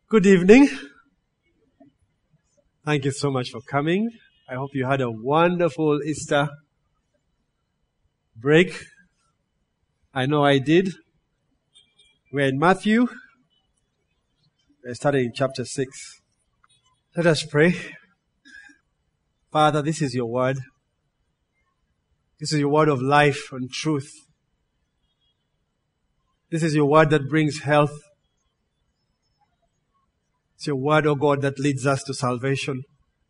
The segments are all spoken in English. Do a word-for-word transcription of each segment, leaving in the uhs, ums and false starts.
Good evening. Thank you so much for coming. I hope you had a wonderful Easter break. I know I did. We're in Matthew. We're starting in chapter six. Let us pray. Father, this is your word. This is your word of life and truth. This is your word that brings health. It's your word, O God, that leads us to salvation.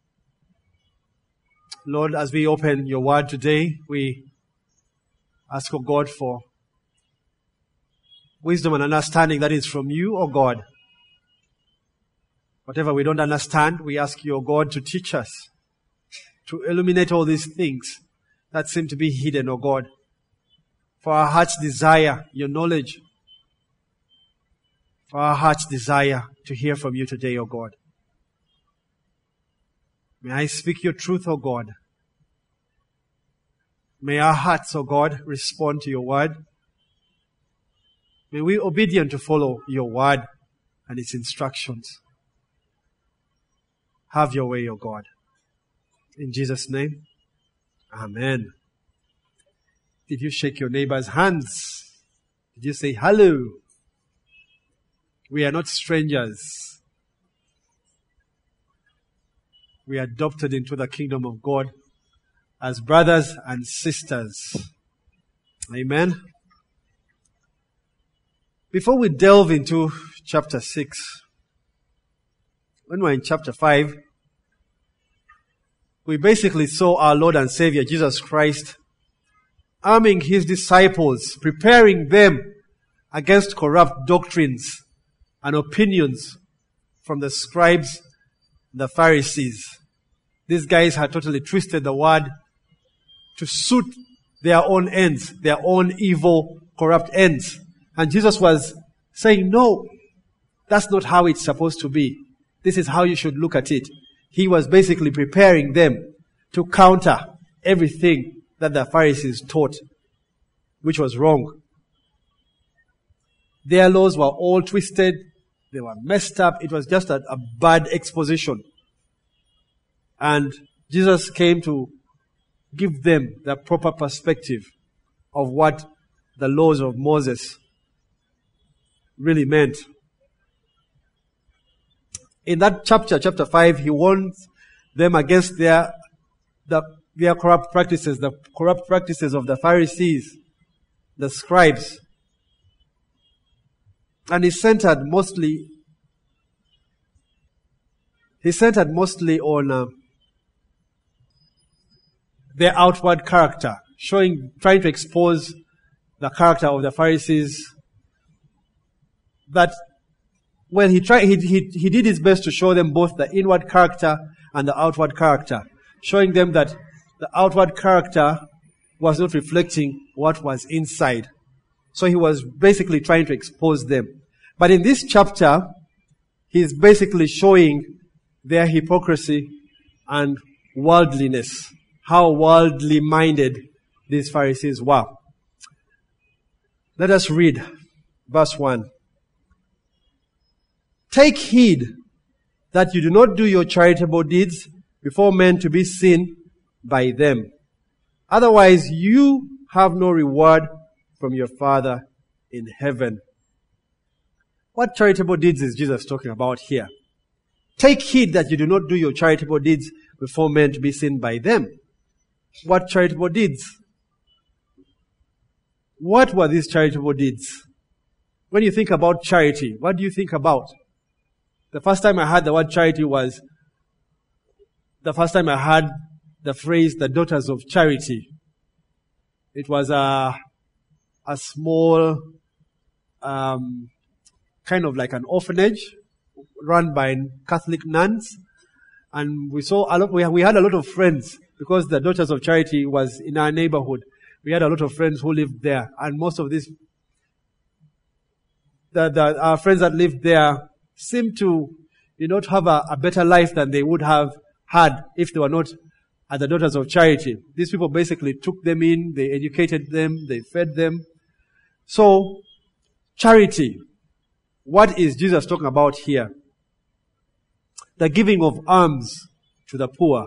Lord, as we open your word today, we ask, O God, for wisdom and understanding that is from you, O God. Whatever we don't understand, we ask you, O God, to teach us, to illuminate all these things that seem to be hidden, O God. For our hearts desire your knowledge. For our hearts desire to hear from you today, O God. May I speak your truth, O God. May our hearts, O God, respond to your word. May we be obedient to follow your word and its instructions. Have your way, O God. In Jesus' name, amen. Did you shake your neighbor's hands? Did you say hello? We are not strangers. We are adopted into the kingdom of God as brothers and sisters. Amen. Before we delve into chapter six, when we're in chapter five, we basically saw our Lord and Savior Jesus Christ arming his disciples, preparing them against corrupt doctrines and opinions from the scribes, the Pharisees. These guys had totally twisted the word to suit their own ends, their own evil, corrupt ends. And Jesus was saying, no, that's not how it's supposed to be. This is how you should look at it. He was basically preparing them to counter everything that the Pharisees taught, which was wrong. Their laws were all twisted. They were messed up. It was just a, a bad exposition. And Jesus came to give them the proper perspective of what the laws of Moses really meant. In that chapter, chapter five, he warns them against their, the, their corrupt practices, the corrupt practices of the Pharisees, the scribes. And he centered mostly, he centered mostly on uh, their outward character, showing, trying to expose the character of the Pharisees. That, well, he tried, he, he, he did his best to show them both the inward character and the outward character, showing them that the outward character was not reflecting what was inside. So he was basically trying to expose them. But in this chapter, he's basically showing their hypocrisy and worldliness, how worldly minded these Pharisees were. Let us read verse one. Take heed that you do not do your charitable deeds before men to be seen by them. Otherwise you have no reward from your Father in heaven. What charitable deeds is Jesus talking about here? Take heed that you do not do your charitable deeds before men to be seen by them. What charitable deeds? What were these charitable deeds? When you think about charity, what do you think about? The first time I heard the word charity was the first time I heard the phrase, the daughters of charity. It was a, a small, um, kind of like an orphanage run by Catholic nuns. And we saw a lot, we, we had a lot of friends because the Daughters of Charity was in our neighborhood. We had a lot of friends who lived there. And most of these, the, the, our friends that lived there seemed to, you know, have a, a better life than they would have had if they were not at the Daughters of Charity. These people basically took them in, they educated them, they fed them. So, charity. What is Jesus talking about here? the giving of alms to the poor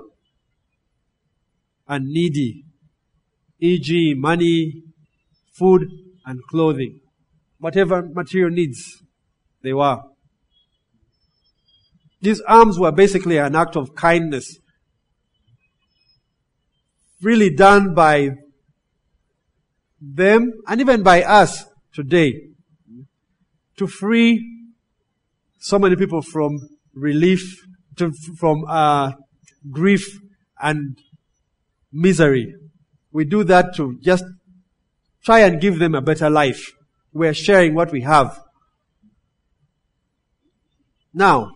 and needy, for example money, food, and clothing. Whatever material needs they were. These alms were basically an act of kindness, really done by them and even by us today, to free so many people from relief, to, from uh, grief and misery. We do that to just try and give them a better life. We're sharing what we have. Now,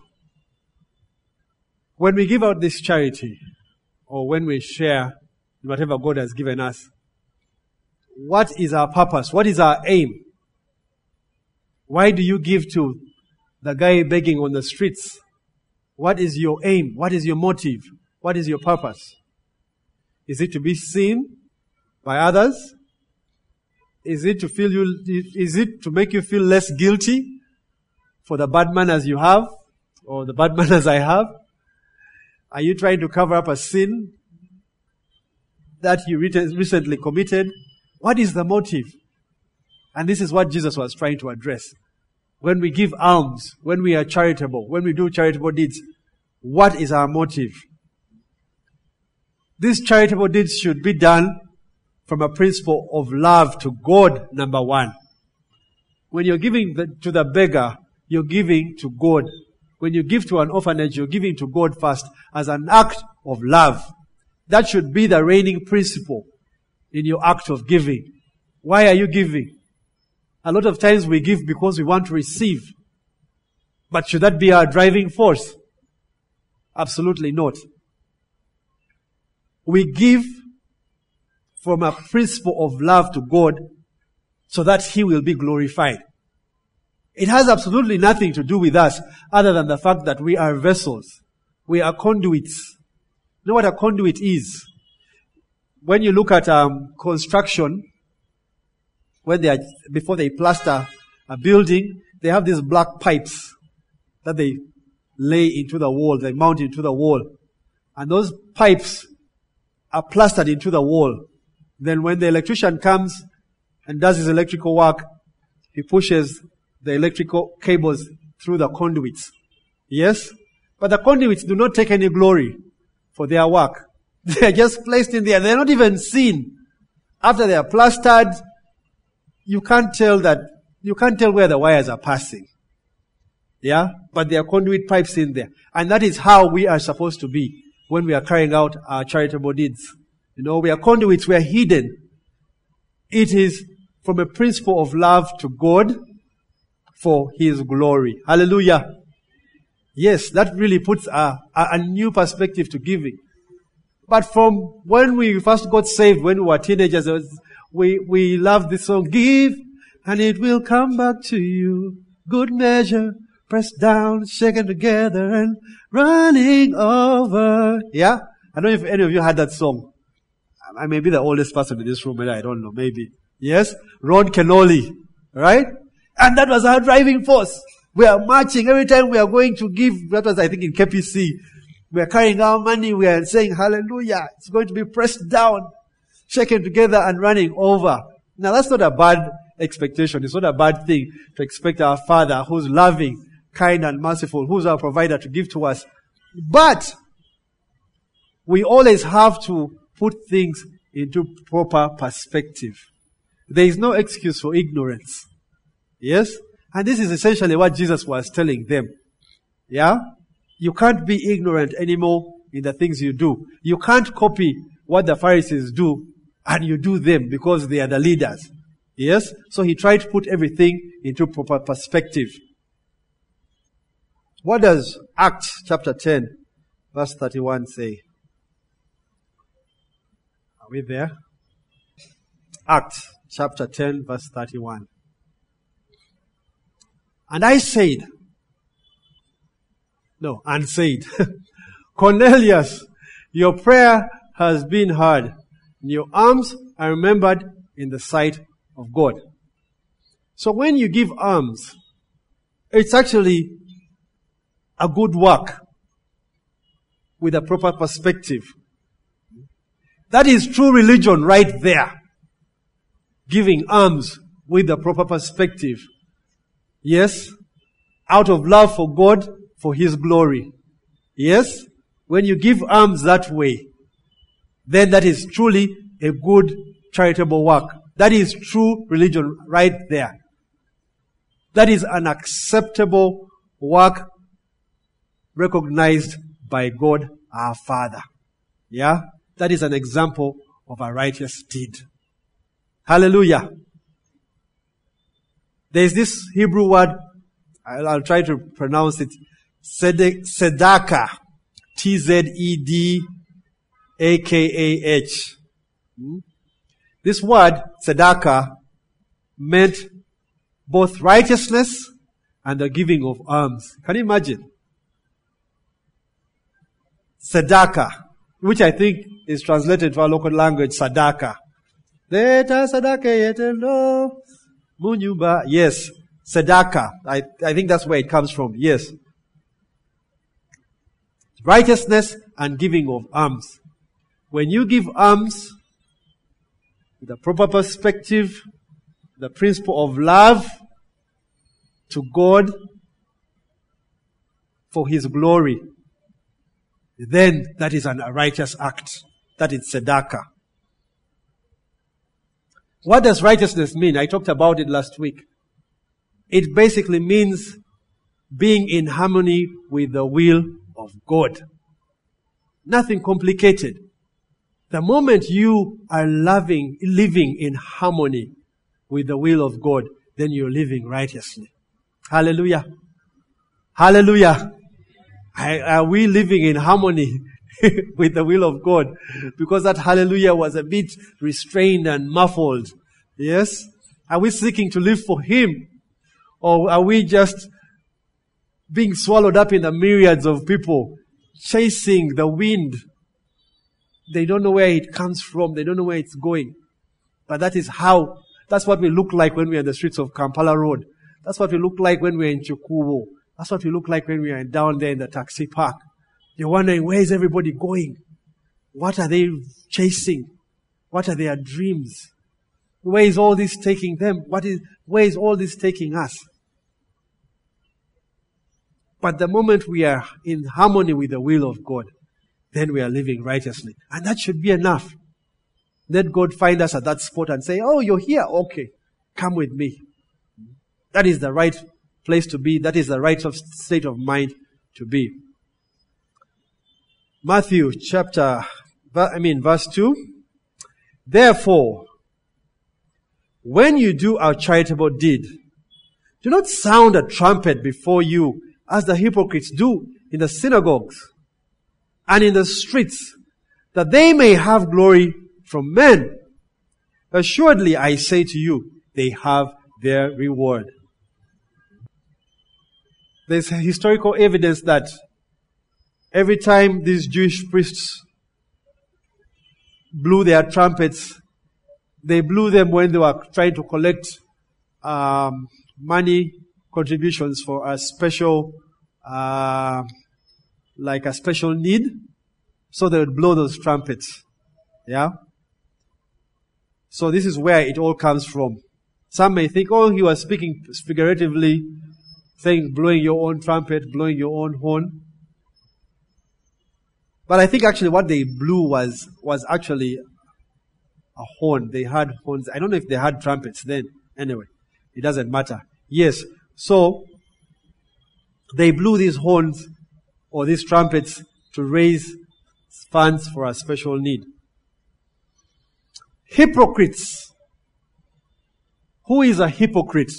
when we give out this charity, or when we share whatever God has given us, what is our purpose? What is our aim? Why do you give to the guy begging on the streets? What is your aim? What is your motive? What is your purpose? Is it to be seen by others? Is it to feel you, is it to make you feel less guilty for the bad manners you have, or the bad manners I have? Are you trying to cover up a sin that you recently committed? What is the motive? And this is what Jesus was trying to address. When we give alms, when we are charitable, when we do charitable deeds, what is our motive? These charitable deeds should be done from a principle of love to God, number one. When you're giving the, to the beggar, you're giving to God. When you give to an orphanage, you're giving to God first as an act of love. That should be the reigning principle in your act of giving. Why are you giving? A lot of times we give because we want to receive. But should that be our driving force? Absolutely not. We give from a principle of love to God so that He will be glorified. It has absolutely nothing to do with us other than the fact that we are vessels. We are conduits. You know what a conduit is? When you look at um, construction, when they are, before they plaster a building, they have these black pipes that they lay into the wall, they mount into the wall. And those pipes are plastered into the wall. Then when the electrician comes and does his electrical work, he pushes the electrical cables through the conduits. Yes? But the conduits do not take any glory for their work. They are just placed in there. They are not even seen. After they are plastered, you can't tell that, you can't tell where the wires are passing. Yeah? But there are conduit pipes in there. And that is how we are supposed to be when we are carrying out our charitable deeds. You know, we are conduits, we are hidden. It is from a principle of love to God for His glory. Hallelujah. Yes, that really puts a, a, a new perspective to giving. But from when we first got saved, when we were teenagers, we, we loved this song, give and it will come back to you. Good measure, pressed down, shaken together and running over. Yeah? I don't know if any of you had that song. I may be the oldest person in this room, but I don't know, maybe. Yes? Ron Kenoli. Right? And that was our driving force. We are marching every time we are going to give. That was, I think, in K P C. We are carrying our money. We are saying, hallelujah. It's going to be pressed down, shaken together and running over. Now that's not a bad expectation. It's not a bad thing to expect our Father who's loving, kind and merciful, who's our provider, to give to us. But we always have to put things into proper perspective. There is no excuse for ignorance. Yes? And this is essentially what Jesus was telling them. Yeah? You can't be ignorant anymore in the things you do. You can't copy what the Pharisees do and you do them because they are the leaders. Yes? So he tried to put everything into proper perspective. What does Acts chapter ten, verse thirty-one say? Are we there? Acts chapter ten, verse thirty-one. And I said, no, and said, Cornelius, your prayer has been heard, and your alms are remembered in the sight of God. So when you give alms, it's actually a good work. with a proper perspective. That is true religion right there. Giving alms with the proper perspective. Yes, out of love for God, for His glory. Yes, when you give alms that way, then that is truly a good charitable work. That is true religion right there. That is an acceptable work recognized by God our Father. Yeah? That is an example of a righteous deed. Hallelujah. There is this Hebrew word, I'll, I'll try to pronounce it, Tzedakah. T Z E D A K A H. Hmm? This word, Tzedakah, meant both righteousness and the giving of alms. Can you imagine? Tzedakah, which I think is translated to our local language, Sadaka. Leta Sadaka yetelo munyumba. Yes, Tzedakah. I, I think that's where it comes from. Yes. Righteousness and giving of alms. When you give alms, with a proper perspective, the principle of love to God for His glory, then that is an, a righteous act. That is tzedakah. What does righteousness mean? I talked about it last week. It basically means being in harmony with the will of God. Nothing complicated. The moment you are loving, living in harmony with the will of God, then you're living righteously. Hallelujah. Hallelujah. Are we living in harmony with the will of God? Because that hallelujah was a bit restrained and muffled. Yes? Are we seeking to live for Him? Or are we just being swallowed up in the myriads of people chasing the wind? They don't know where it comes from. They don't know where it's going. But that is how, that's what we look like when we're in the streets of Kampala Road. That's what we look like when we're in Chukuwo. That's what we look like when we are down there in the taxi park. You're wondering, where is everybody going? What are they chasing? What are their dreams? Where is all this taking them? What is, where is all this taking us? But the moment we are in harmony with the will of God, then we are living righteously. And that should be enough. Let God find us at that spot and say, oh, you're here? Okay, come with me. That is the right place to be. That is the right of state of mind to be. Matthew chapter, I mean verse two. Therefore, when you do a charitable deed, do not sound a trumpet before you as the hypocrites do in the synagogues and in the streets, that they may have glory from men. Assuredly, I say to you, they have their reward. There's historical evidence that every time these Jewish priests blew their trumpets, they blew them when they were trying to collect um, money contributions for a special, uh, like a special need. So they would blow those trumpets. Yeah? So this is where it all comes from. Some may think, oh, he was speaking figuratively, saying blowing your own trumpet, blowing your own horn. But I think actually what they blew was, was actually a horn. They had horns. I don't know if they had trumpets then. Anyway, it doesn't matter. Yes. So, they blew these horns or these trumpets to raise funds for a special need. Hypocrites. Who is a hypocrite?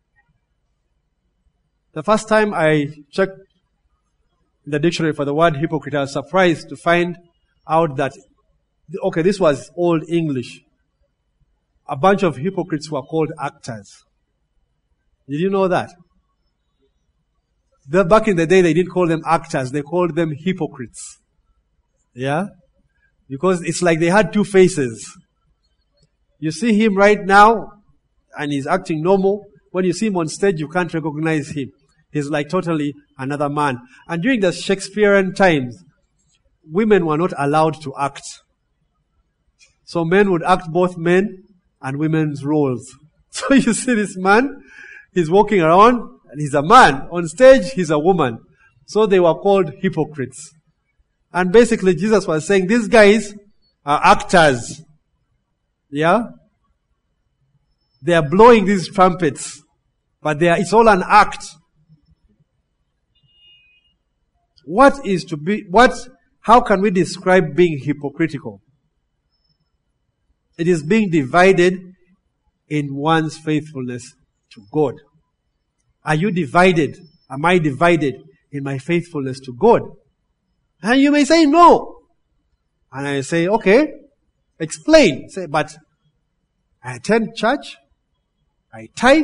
The first time I checked the dictionary for the word hypocrite, I was surprised to find out that, okay, this was Old English. A bunch of hypocrites were called actors. Did you know that? The, back in the day, they didn't call them actors. They called them hypocrites. Yeah? Because it's like they had two faces. You see him right now, and he's acting normal. When you see him on stage, you can't recognize him. He's like totally another man. And during the Shakespearean times, women were not allowed to act. So men would act both men and women's roles. So you see this man, he's walking around and he's a man. On stage, he's a woman. So they were called hypocrites. And basically Jesus was saying, these guys are actors. Yeah? They are blowing these trumpets. But they are, it's all an act. What is to be, what, how can we describe being hypocritical? It is being divided in one's faithfulness to God. Are you divided? Am I divided in my faithfulness to God? And you may say no. And I say, okay, explain. Say, but I attend church, I tithe,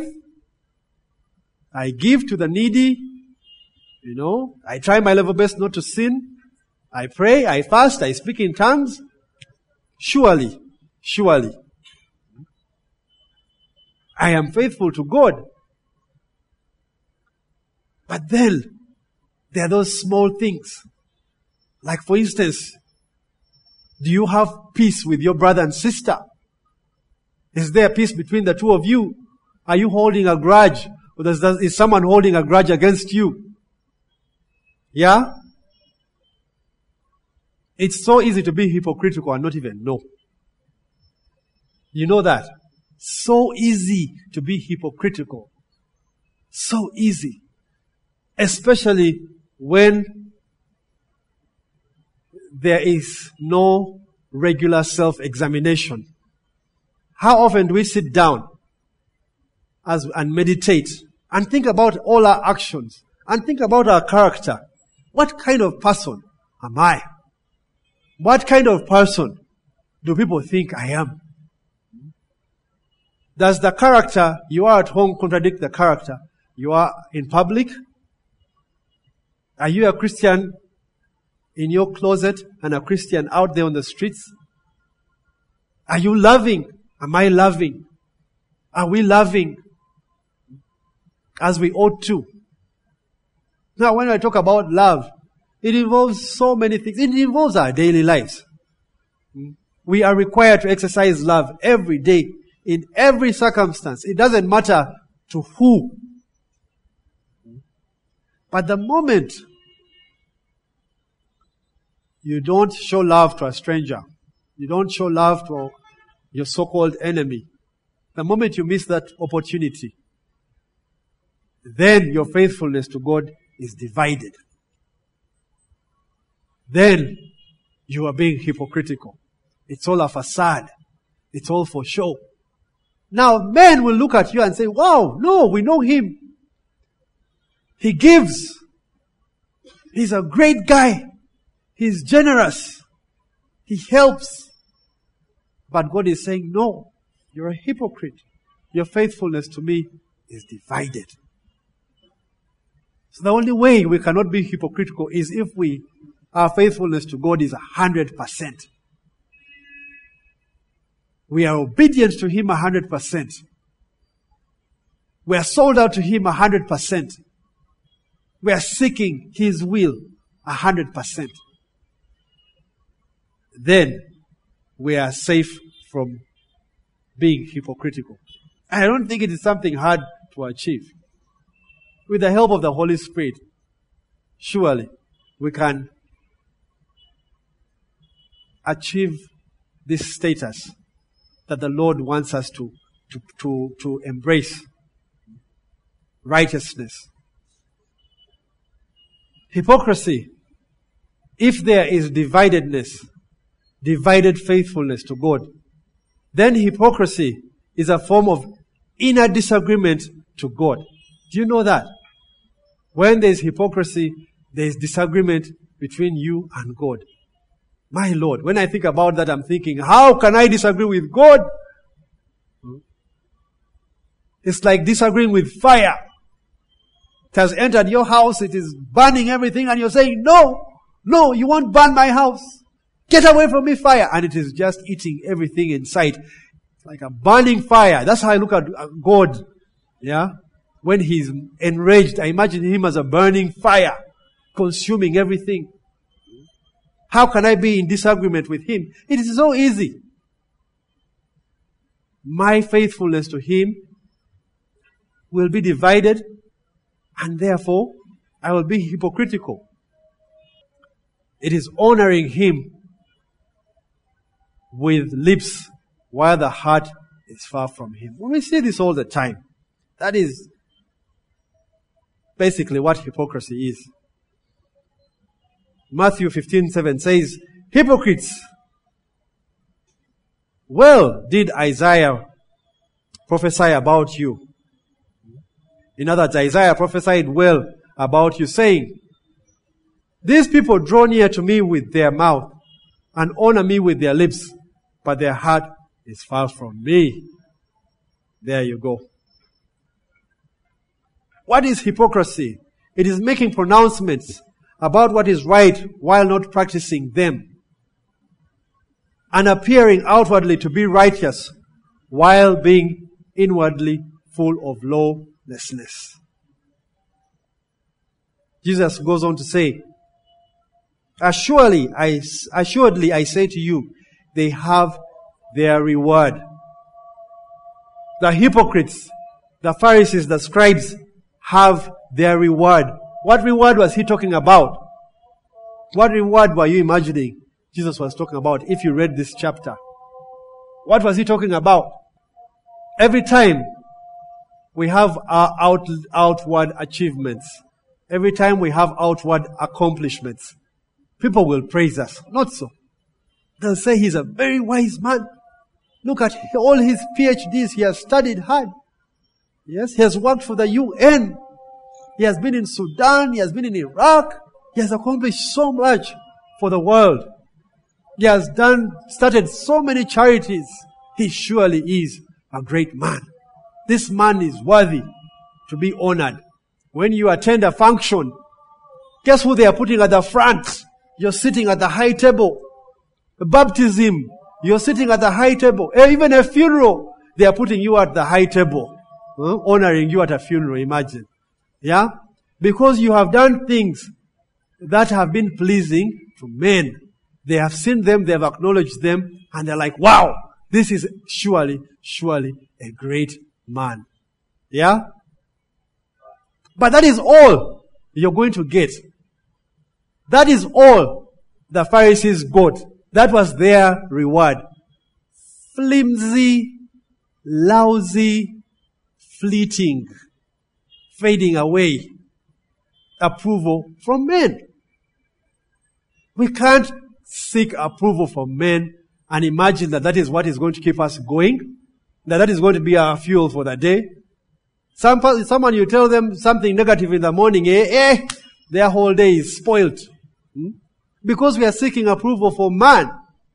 I give to the needy, you know, I try my level best not to sin, I pray, I fast, I speak in tongues. Surely, surely, I am faithful to God. But then, there are those small things. Like for instance, do you have peace with your brother and sister? Is there peace between the two of you? Are you holding a grudge? Or does, does, is someone holding a grudge against you? Yeah? It's so easy to be hypocritical and not even know. You know that? So easy to be hypocritical. So easy. Especially when there is no regular self-examination. How often do we sit down as and meditate and think about all our actions and think about our character? What kind of person am I? What kind of person do people think I am? Does the character you are at home contradict the character you are in public? Are you a Christian in your closet and a Christian out there on the streets? Are you loving? Am I loving? Are we loving as we ought to? Now, when I talk about love, it involves so many things. It involves our daily lives. We are required to exercise love every day, in every circumstance. It doesn't matter to who. But the moment you don't show love to a stranger, you don't show love to your so-called enemy, the moment you miss that opportunity, then your faithfulness to God is divided. Then you are being hypocritical. It's all a facade. It's all for show. Now men will look at you and say, wow, no, we know him. He gives. He's a great guy. He's generous. He helps. But God is saying, no, you're a hypocrite. Your faithfulness to me is divided. So the only way we cannot be hypocritical is if we, our faithfulness to God is a hundred percent. We are obedient to Him a hundred percent. We are sold out to Him a hundred percent. We are seeking His will a hundred percent. Then we are safe from being hypocritical. I don't think it is something hard to achieve. With the help of the Holy Spirit, surely we can achieve this status that the Lord wants us to, to, to, to embrace. Righteousness. Hypocrisy. If there is dividedness, divided faithfulness to God, then hypocrisy is a form of inner disagreement to God. Do you know that? When there is hypocrisy, there is disagreement between you and God. My Lord, when I think about that, I'm thinking, how can I disagree with God? It's like disagreeing with fire. It has entered your house, it is burning everything, and you're saying, no, no, you won't burn my house. Get away from me, fire. And it is just eating everything in sight. It's like a burning fire. That's how I look at God. Yeah? When He's enraged, I imagine Him as a burning fire, consuming everything. How can I be in disagreement with him? It is so easy. My faithfulness to him will be divided, and therefore I will be hypocritical. It is honoring him with lips while the heart is far from him. We see this all the time. That is basically what hypocrisy is. Matthew fifteen seven says, hypocrites, well did Isaiah prophesy about you. In other words, Isaiah prophesied well about you, saying, these people draw near to me with their mouth and honor me with their lips, but their heart is far from me. There you go. What is hypocrisy? It is making pronouncements about what is right while not practicing them, and appearing outwardly to be righteous while being inwardly full of lawlessness. Jesus goes on to say, Assuredly, I, assuredly I say to you, they have their reward. The hypocrites, the Pharisees, the scribes have their reward. What reward was he talking about? What reward were you imagining Jesus was talking about if you read this chapter? What was he talking about? Every time we have our out, outward achievements, every time we have outward accomplishments, people will praise us. Not so. They'll say he's a very wise man. Look at all his P H Ds. He has studied hard. Yes, he has worked for the U N. He has been in Sudan. He has been in Iraq. He has accomplished so much for the world. He has done, started so many charities. He surely is a great man. This man is worthy to be honored. When you attend a function, guess who they are putting at the front? You're sitting at the high table. A baptism, you're sitting at the high table. Even a funeral, they are putting you at the high table. Huh? Honoring you at a funeral, imagine. Yeah? Because you have done things that have been pleasing to men. They have seen them, they have acknowledged them, and they're like, wow, this is surely, surely a great man. Yeah? But that is all you're going to get. That is all the Pharisees got. That was their reward. Flimsy, lousy, fleeting, fading away approval from men. We can't seek approval from men and imagine that that is what is going to keep us going, that that is going to be our fuel for the day. Some, someone you tell them something negative in the morning, eh, eh, their whole day is spoiled. Hmm? Because we are seeking approval from man.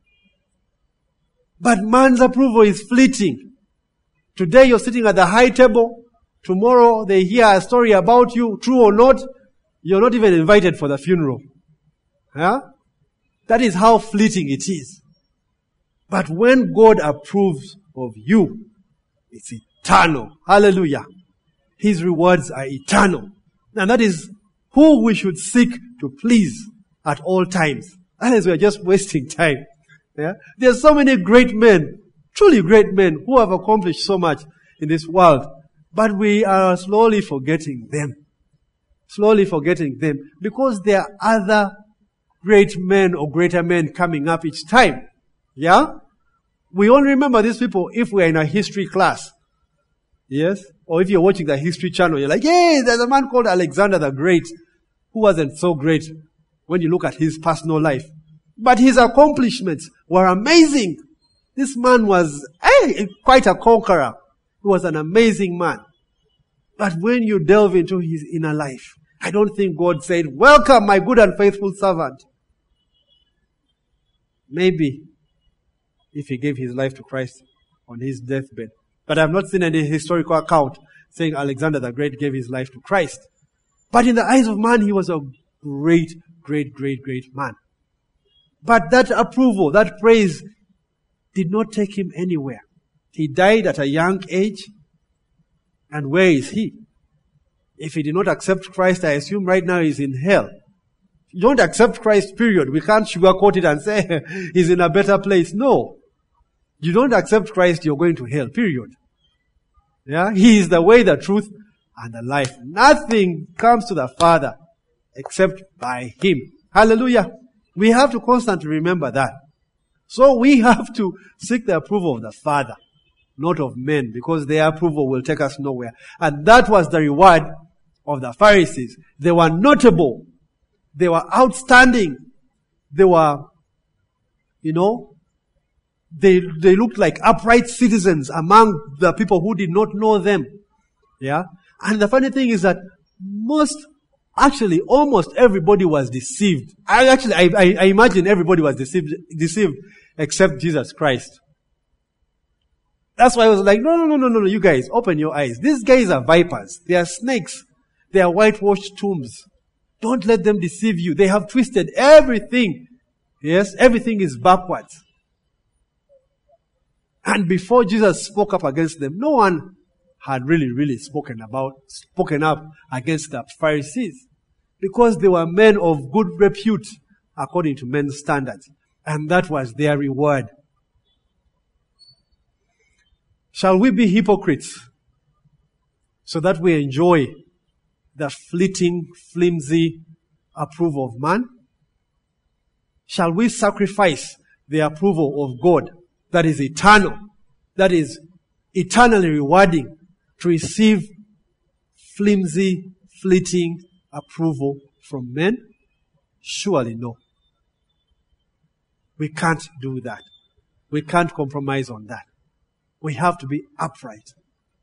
But man's approval is fleeting. Today you're sitting at the high table. Tomorrow they hear a story about you, true or not. You're not even invited for the funeral. Huh? That is how fleeting it is. But when God approves of you, it's eternal. Hallelujah. His rewards are eternal. And that is who we should seek to please at all times. Otherwise, we are just wasting time. Yeah? There are so many great men, truly great men, who have accomplished so much in this world. But we are slowly forgetting them. Slowly forgetting them. Because there are other great men or greater men coming up each time. Yeah? We only remember these people if we are in a history class. Yes? Or if you're watching the History Channel, you're like, hey, there's a man called Alexander the Great who wasn't so great when you look at his personal life. But his accomplishments were amazing. This man was eh, quite a conqueror. He was an amazing man. But when you delve into his inner life, I don't think God said, welcome my good and faithful servant. Maybe if he gave his life to Christ on his deathbed. But I've not seen any historical account saying Alexander the Great gave his life to Christ. But in the eyes of man, he was a great, great, great, great man. But that approval, that praise, did not take him anywhere. He died at a young age. And where is he? If he did not accept Christ, I assume right now he's in hell. You don't accept Christ, period. We can't sugarcoat it and say he's in a better place. No. You don't accept Christ, you're going to hell, period. Yeah? He is the way, the truth, and the life. Nothing comes to the Father except by Him. Hallelujah. We have to constantly remember that. So we have to seek the approval of the Father, not of men, because their approval will take us nowhere. And that was the reward of the Pharisees. They were notable. They were outstanding. They were, you know, they, they looked like upright citizens among the people who did not know them. Yeah. And the funny thing is that most, actually almost everybody was deceived. I actually, I, I, I imagine everybody was deceived, deceived except Jesus Christ. That's why I was like, no, no, no, no, no, you guys, open your eyes. These guys are vipers. They are snakes. They are whitewashed tombs. Don't let them deceive you. They have twisted everything. Yes, everything is backwards. And before Jesus spoke up against them, no one had really, really spoken about, spoken up against the Pharisees. Because they were men of good repute, according to men's standards. And that was their reward. Shall we be hypocrites so that we enjoy the fleeting, flimsy approval of man? Shall we sacrifice the approval of God that is eternal, that is eternally rewarding, to receive flimsy, fleeting approval from men? Surely no. We can't do that. We can't compromise on that. We have to be upright.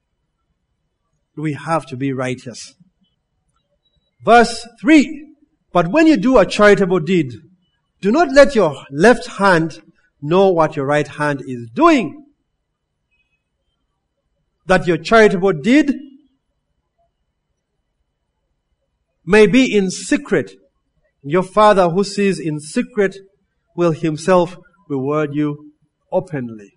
We have to be righteous. Verse three. But when you do a charitable deed, do not let your left hand know what your right hand is doing. That your charitable deed may be in secret. Your Father who sees in secret will Himself reward you openly.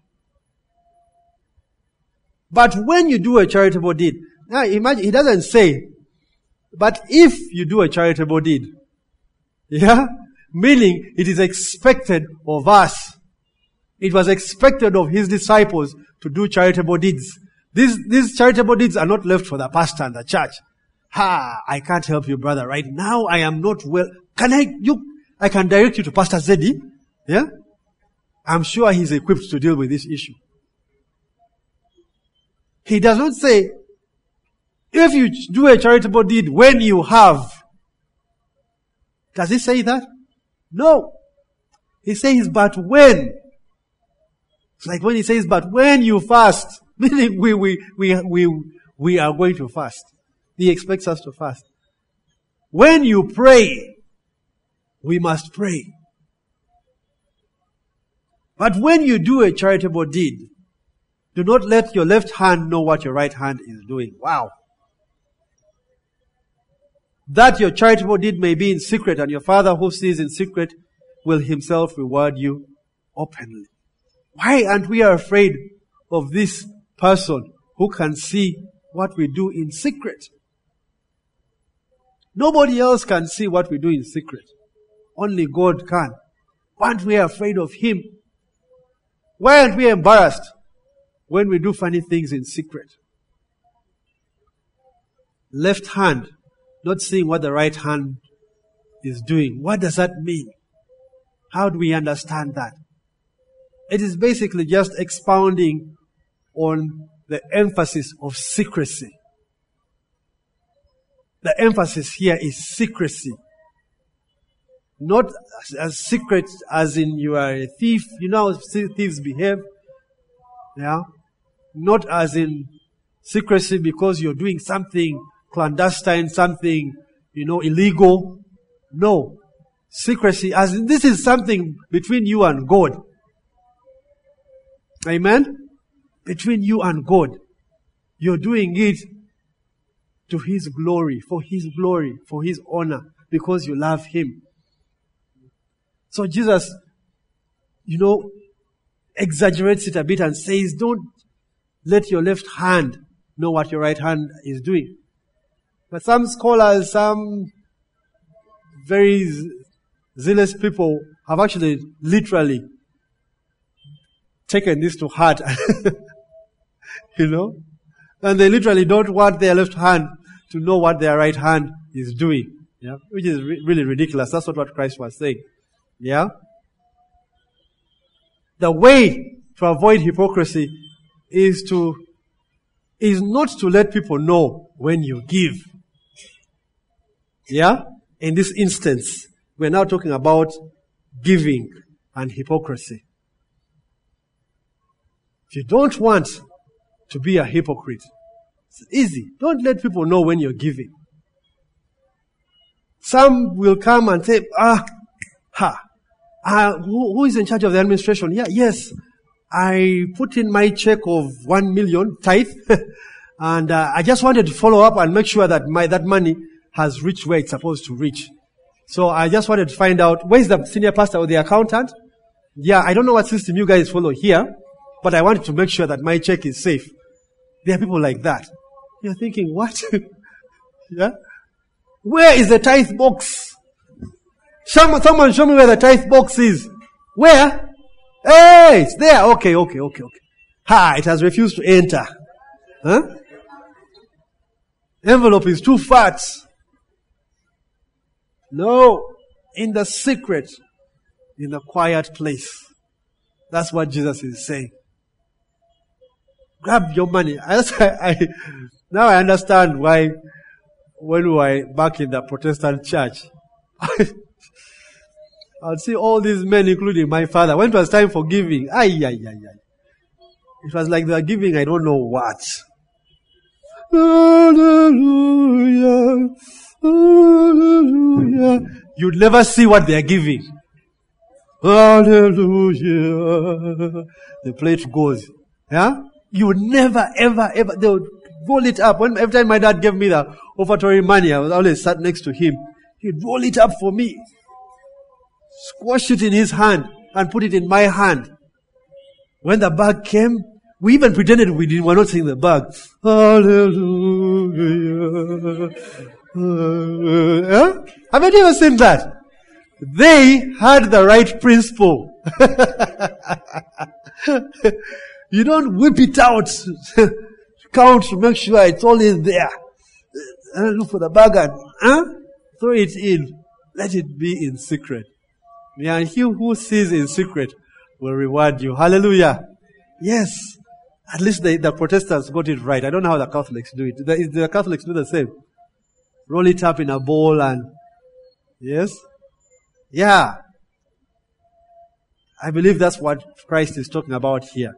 But when you do a charitable deed, now imagine, He doesn't say, but if you do a charitable deed, yeah, meaning it is expected of us. It was expected of His disciples to do charitable deeds. These, these charitable deeds are not left for the pastor and the church. Ha, I can't help you, brother. Right now, I am not well. Can I, you, I can direct you to Pastor Zeddy. Yeah? I'm sure he's equipped to deal with this issue. He does not say, if you do a charitable deed when you have. Does He say that? No. He says, but when. It's like when He says, but when you fast. Meaning we, we, we, we, we are going to fast. He expects us to fast. When you pray, we must pray. But when you do a charitable deed, do not let your left hand know what your right hand is doing. Wow. That your charitable deed may be in secret, and your Father who sees in secret will Himself reward you openly. Why aren't we afraid of this person who can see what we do in secret? Nobody else can see what we do in secret. Only God can. Why aren't we afraid of Him? Why aren't we embarrassed when we do funny things in secret? Left hand, not seeing what the right hand is doing. What does that mean? How do we understand that? It is basically just expounding on the emphasis of secrecy. The emphasis here is secrecy. Not as, as secret as in you are a thief. You know how thieves behave. Yeah. Not as in secrecy because you're doing something clandestine, something, you know, illegal. No. Secrecy as in this is something between you and God. Amen? Between you and God. You're doing it to His glory, for His glory, for His honor, because you love Him. So Jesus, you know, exaggerates it a bit and says, don't let your left hand know what your right hand is doing. But some scholars, some very zealous people have actually literally taken this to heart. You know? And they literally don't want their left hand to know what their right hand is doing. Yeah? Which is re- really ridiculous. That's not what Christ was saying. Yeah? The way to avoid hypocrisy is to, is not to let people know when you give. Yeah? In this instance, we're now talking about giving and hypocrisy. If you don't want to be a hypocrite, it's easy. Don't let people know when you're giving. Some will come and say, ah, ha, uh, who, who is in charge of the administration? Yeah, yes, I put in my check of one million tithe, and uh, I just wanted to follow up and make sure that my that money has reached where it's supposed to reach. So I just wanted to find out, where's the senior pastor or the accountant? Yeah, I don't know what system you guys follow here, but I wanted to make sure that my check is safe. There are people like that. You're thinking, what? Yeah? Where is the tithe box? Someone show me where the tithe box is. Where? Hey, it's there. Okay, okay, okay, okay. Ha, it has refused to enter. Huh? Envelope is too fat. No, in the secret, in the quiet place. That's what Jesus is saying. Grab your money. I, I, now I understand why when we were back in the Protestant church, I'd see all these men, including my father. When it was time for giving, ay, ay, ay, ay. It was like they were giving I don't know what. Hallelujah. Hallelujah. You'd never see what they are giving. Hallelujah. The plate goes. Yeah? You would never, ever, ever, they would roll it up. When, every time my dad gave me the offertory money, I was always sat next to him. He'd roll it up for me. Squash it in his hand and put it in my hand. When the bag came, we even pretended we didn't, were not seeing the bag. Hallelujah. Uh, have you ever seen that? They had the right principle. You don't whip it out. Count to make sure it's all in there. Uh, look for the bag and uh, throw it in. Let it be in secret. Yeah, and he who sees in secret will reward you. Hallelujah. Yes. At least the, the Protestants got it right. I don't know how the Catholics do it. The, the Catholics do the same. Roll it up in a bowl and, yes? Yeah. I believe that's what Christ is talking about here.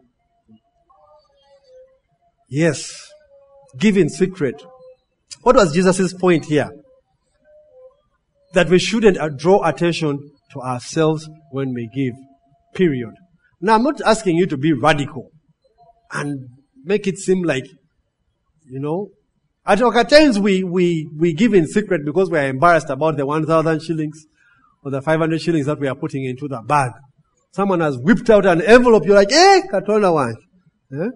Yes. Give in secret. What was Jesus' point here? That we shouldn't draw attention to ourselves when we give. Period. Now, I'm not asking you to be radical and make it seem like, you know, at, at times we, we, we give in secret because we are embarrassed about the one thousand shillings or the five hundred shillings that we are putting into the bag. Someone has whipped out an envelope. You're like, eh, Katona one. Eh?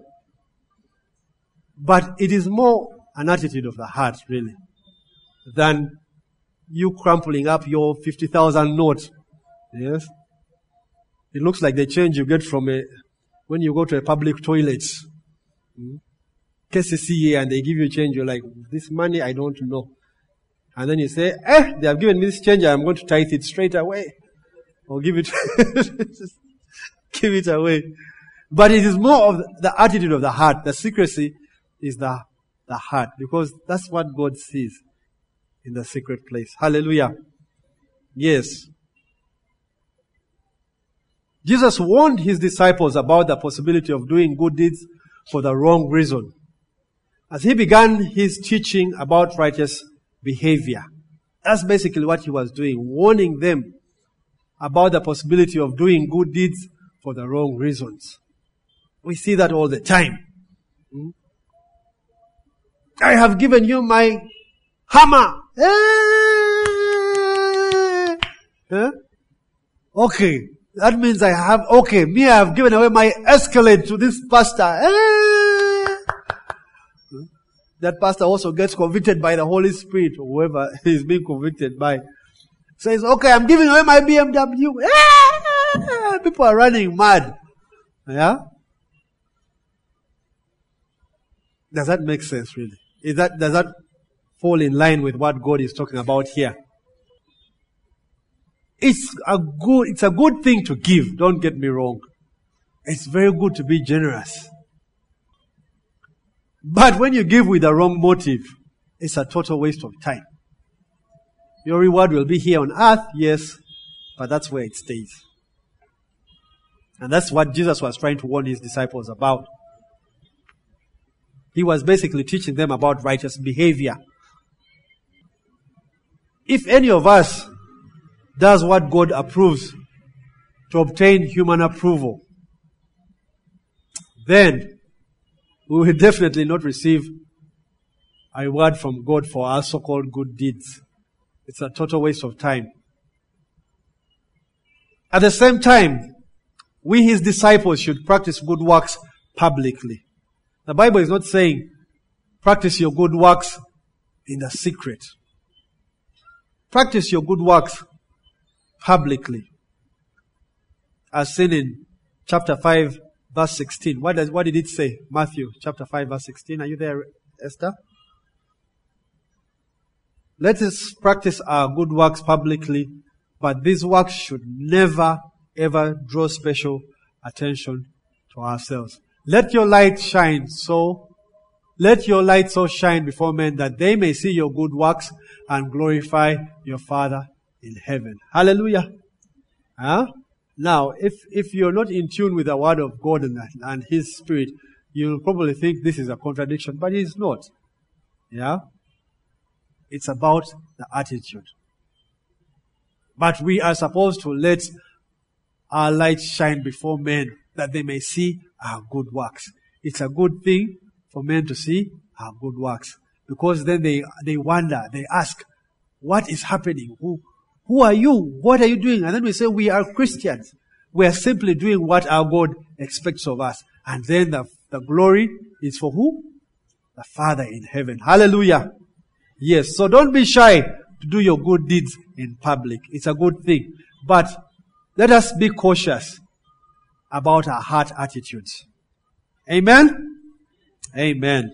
But it is more an attitude of the heart, really, than you crumpling up your fifty thousand note. Yes? It looks like the change you get from a, when you go to a public toilet. Hmm? K C C A and they give you change, you're like, this money I don't know. And then you say, eh, they have given me this change, I'm going to tithe it straight away. Or give it, just give it away. But it is more of the attitude of the heart. The secrecy is the, the heart. Because that's what God sees in the secret place. Hallelujah. Yes. Jesus warned his disciples about the possibility of doing good deeds for the wrong reason. As he began his teaching about righteous behavior, that's basically what he was doing, warning them about the possibility of doing good deeds for the wrong reasons. We see that all the time. Hmm? I have given you my hammer. Hey! Huh? Okay. That means I have, okay, me, I have given away my Escalade to this pastor. Hey! That pastor also gets convicted by the Holy Spirit, or whoever he is being convicted by. says, okay, I'm giving away my B M W. Ah! People are running mad. Yeah? Does that make sense, really? Is that, does that fall in line with what God is talking about here? It's a good, it's a good thing to give, don't get me wrong. It's very good to be generous. But when you give with the wrong motive, it's a total waste of time. Your reward will be here on earth, yes, but that's where it stays. And that's what Jesus was trying to warn his disciples about. He was basically teaching them about righteous behavior. If any of us does what God approves to obtain human approval, then we will definitely not receive a reward from God for our so-called good deeds. It's a total waste of time. At the same time, we, his disciples, should practice good works publicly. The Bible is not saying practice your good works in the secret. Practice your good works publicly. As seen in chapter five, verse sixteen. What does, what did it say? Matthew chapter five, verse sixteen. Are you there, Esther? Let us practice our good works publicly, but these works should never, ever draw special attention to ourselves. Let your light shine so, let your light so shine before men that they may see your good works and glorify your Father in heaven. Hallelujah. Huh? Now, if, if you're not in tune with the Word of God and, and His Spirit, you'll probably think this is a contradiction, but it's not. Yeah? It's about the attitude. But we are supposed to let our light shine before men that they may see our good works. It's a good thing for men to see our good works. Because then they, they wonder, they ask, what is happening? Who, who are you? What are you doing? And then we say, we are Christians. We are simply doing what our God expects of us. And then the, the glory is for who? The Father in heaven. Hallelujah. Yes, so don't be shy to do your good deeds in public. It's a good thing. But let us be cautious about our heart attitudes. Amen? Amen.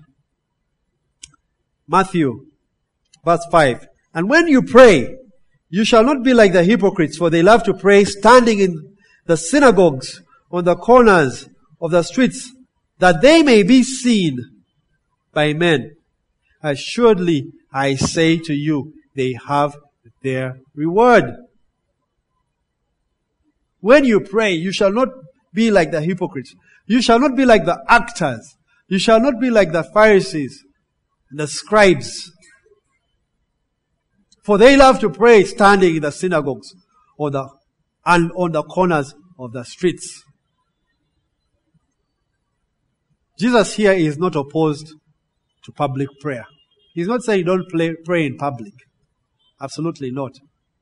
Matthew, verse five. And when you pray, you shall not be like the hypocrites, for they love to pray standing in the synagogues on the corners of the streets, that they may be seen by men. Assuredly, I say to you, they have their reward. When you pray, you shall not be like the hypocrites. You shall not be like the actors. You shall not be like the Pharisees and the scribes. For they love to pray standing in the synagogues or the, and on the corners of the streets. Jesus here is not opposed to public prayer. He's not saying don't play, pray in public. Absolutely not.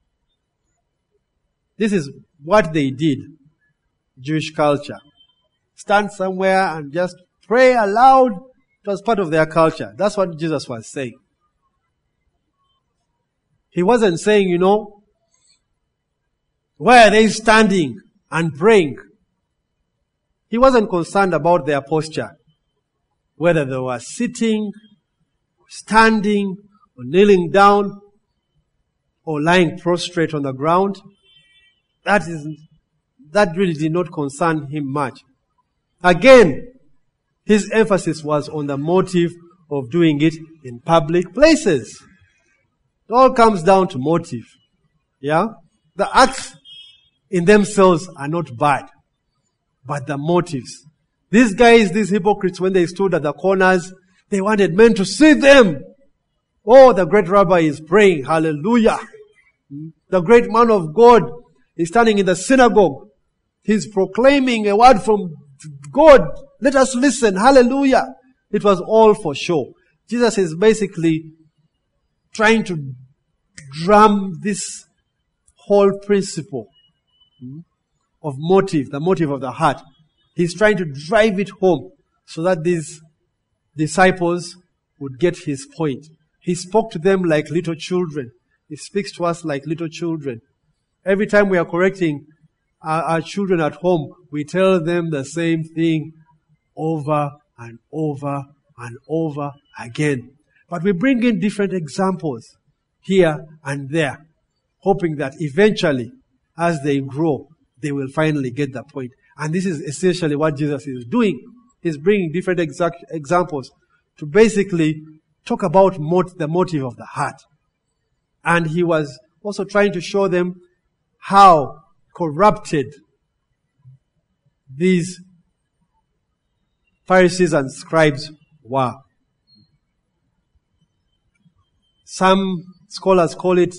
This is what they did, Jewish culture. Stand somewhere and just pray aloud. It was part of their culture. That's what Jesus was saying. He wasn't saying, you know, why are they standing and praying? He wasn't concerned about their posture. Whether they were sitting, standing, or kneeling down, or lying prostrate on the ground. That is, that really did not concern him much. Again, his emphasis was on the motive of doing it in public places. It all comes down to motive. Yeah? The acts in themselves are not bad, but the motives. These guys, these hypocrites, when they stood at the corners, they wanted men to see them. Oh, the great rabbi is praying. Hallelujah. The great man of God is standing in the synagogue. He's proclaiming a word from God. Let us listen. Hallelujah. It was all for show. Jesus is basically trying to drum this whole principle of motive, the motive of the heart. He's trying to drive it home so that these disciples would get his point. He spoke to them like little children. He speaks to us like little children. Every time we are correcting our, our children at home, we tell them the same thing over and over and over again. But we bring in different examples here and there, hoping that eventually, as they grow, they will finally get the point. And this is essentially what Jesus is doing. He's bringing different exact examples to basically talk about mot- the motive of the heart. And he was also trying to show them how corrupted these Pharisees and scribes were. Some scholars call it,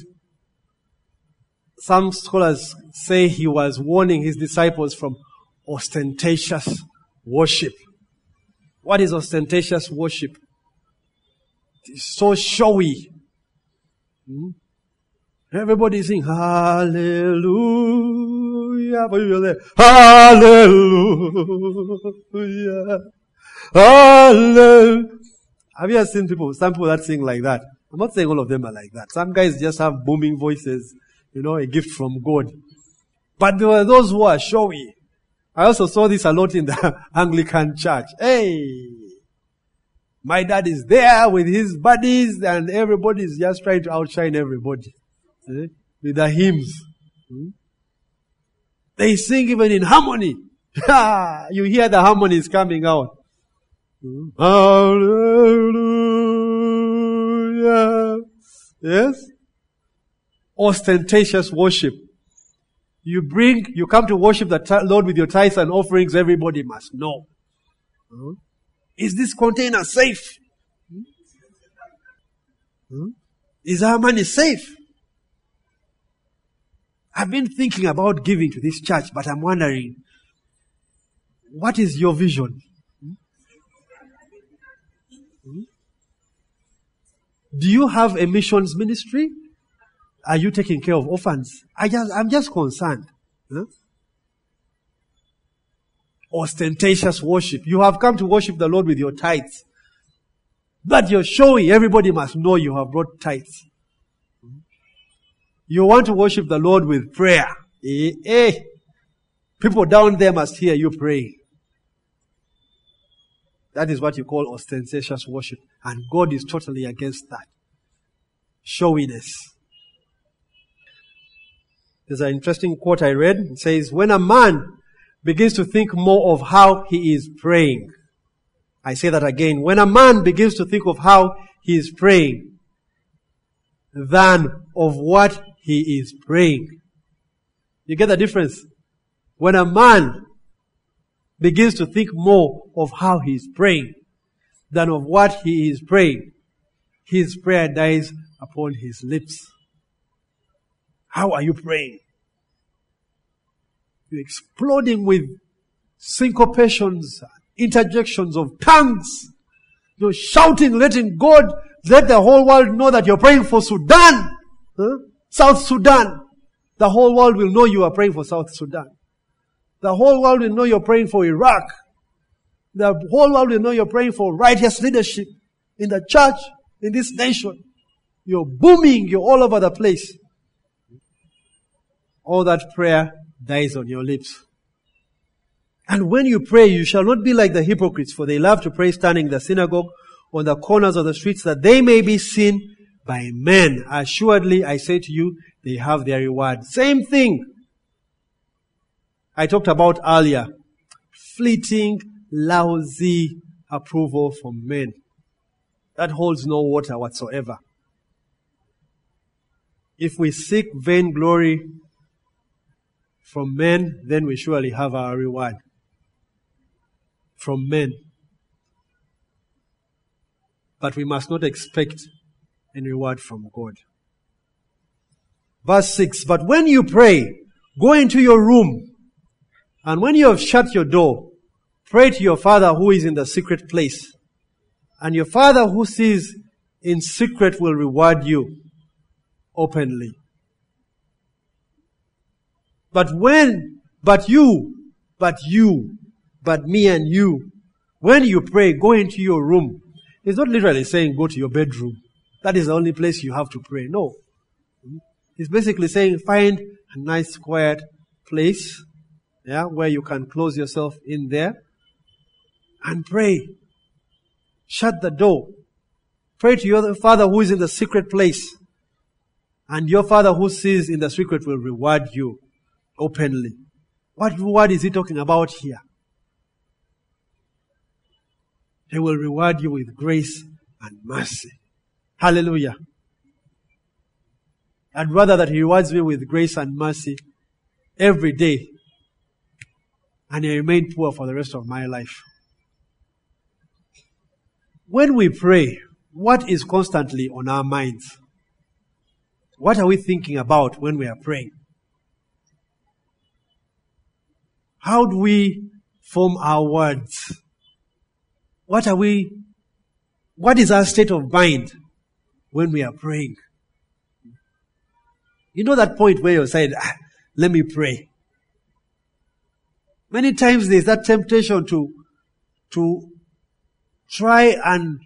some scholars say he was warning his disciples from ostentatious worship. What is ostentatious worship? It's so showy. Hmm? Everybody sing hallelujah. Hallelujah. Hallelujah. Have you ever seen people, some people that sing like that? I'm not saying all of them are like that. Some guys just have booming voices, you know, a gift from God. But there were those who are showy. I also saw this a lot in the Anglican church. Hey! My dad is there with his buddies and everybody is just trying to outshine everybody. Eh? With the hymns. Hmm? They sing even in harmony. You hear the harmonies coming out. Hmm? Hallelujah. Yes? Ostentatious worship. You bring, you come to worship the t- Lord with your tithes and offerings, everybody must know. Hmm? Is this container safe? Hmm? Hmm? Is our money safe? I've been thinking about giving to this church, but I'm wondering, what is your vision? Hmm? Hmm? Do you have a missions ministry? Are you taking care of orphans? I just, I'm just concerned. Huh? Ostentatious worship. You have come to worship the Lord with your tithes. But you're showing everybody must know you have brought tithes. You want to worship the Lord with prayer. Eh, eh. People down there must hear you praying. That is what you call ostentatious worship. And God is totally against that. Showiness. There's an interesting quote I read. It says, when a man begins to think more of how he is praying. I say that again. When a man begins to think of how he is praying than of what he is praying. You get the difference? When a man begins to think more of how he is praying than of what he is praying, his prayer dies upon his lips. How are you praying? You're exploding with syncopations, interjections of tongues. You're shouting, letting God, let the whole world know that you're praying for Sudan. Huh? South Sudan. The whole world will know you are praying for South Sudan. The whole world will know you're praying for Iraq. The whole world will know you're praying for righteous leadership in the church, in this nation. You're booming, you're all over the place. All that prayer dies on your lips. And when you pray, you shall not be like the hypocrites, for they love to pray standing in the synagogue on the corners of the streets, that they may be seen by men. Assuredly, I say to you, they have their reward. Same thing I talked about earlier. Fleeting, lousy approval from men. That holds no water whatsoever. If we seek vainglory from men, then we surely have our reward. From men. But we must not expect any reward from God. Verse six, but when you pray, go into your room, and when you have shut your door, pray to your Father who is in the secret place. And your Father who sees in secret will reward you openly. But when, but you, but you, but me and you, when you pray, go into your room. It's not literally saying go to your bedroom. That is the only place you have to pray. No. He's basically saying find a nice quiet place, yeah, where you can close yourself in there and pray. Shut the door. Pray to your Father who is in the secret place. And your Father who sees in the secret will reward you openly. What reward is he talking about here? He will reward you with grace and mercy. Hallelujah. I'd rather that he rewards me with grace and mercy every day and I remain poor for the rest of my life. When we pray, what is constantly on our minds? What are we thinking about when we are praying? How do we form our words? What are we, what is our state of mind when we are praying? You know that point where you said, ah, let me pray. Many times there's that temptation to, to try and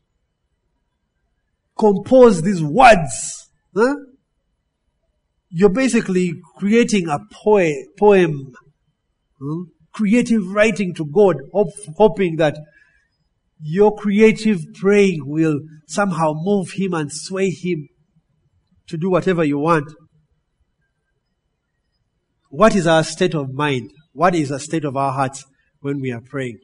compose these words. Huh? You're basically creating a poem, poem huh? creative writing to God, hope, hoping that your creative praying will somehow move him and sway him to do whatever you want. What is our state of mind? What is the state of our hearts when we are praying?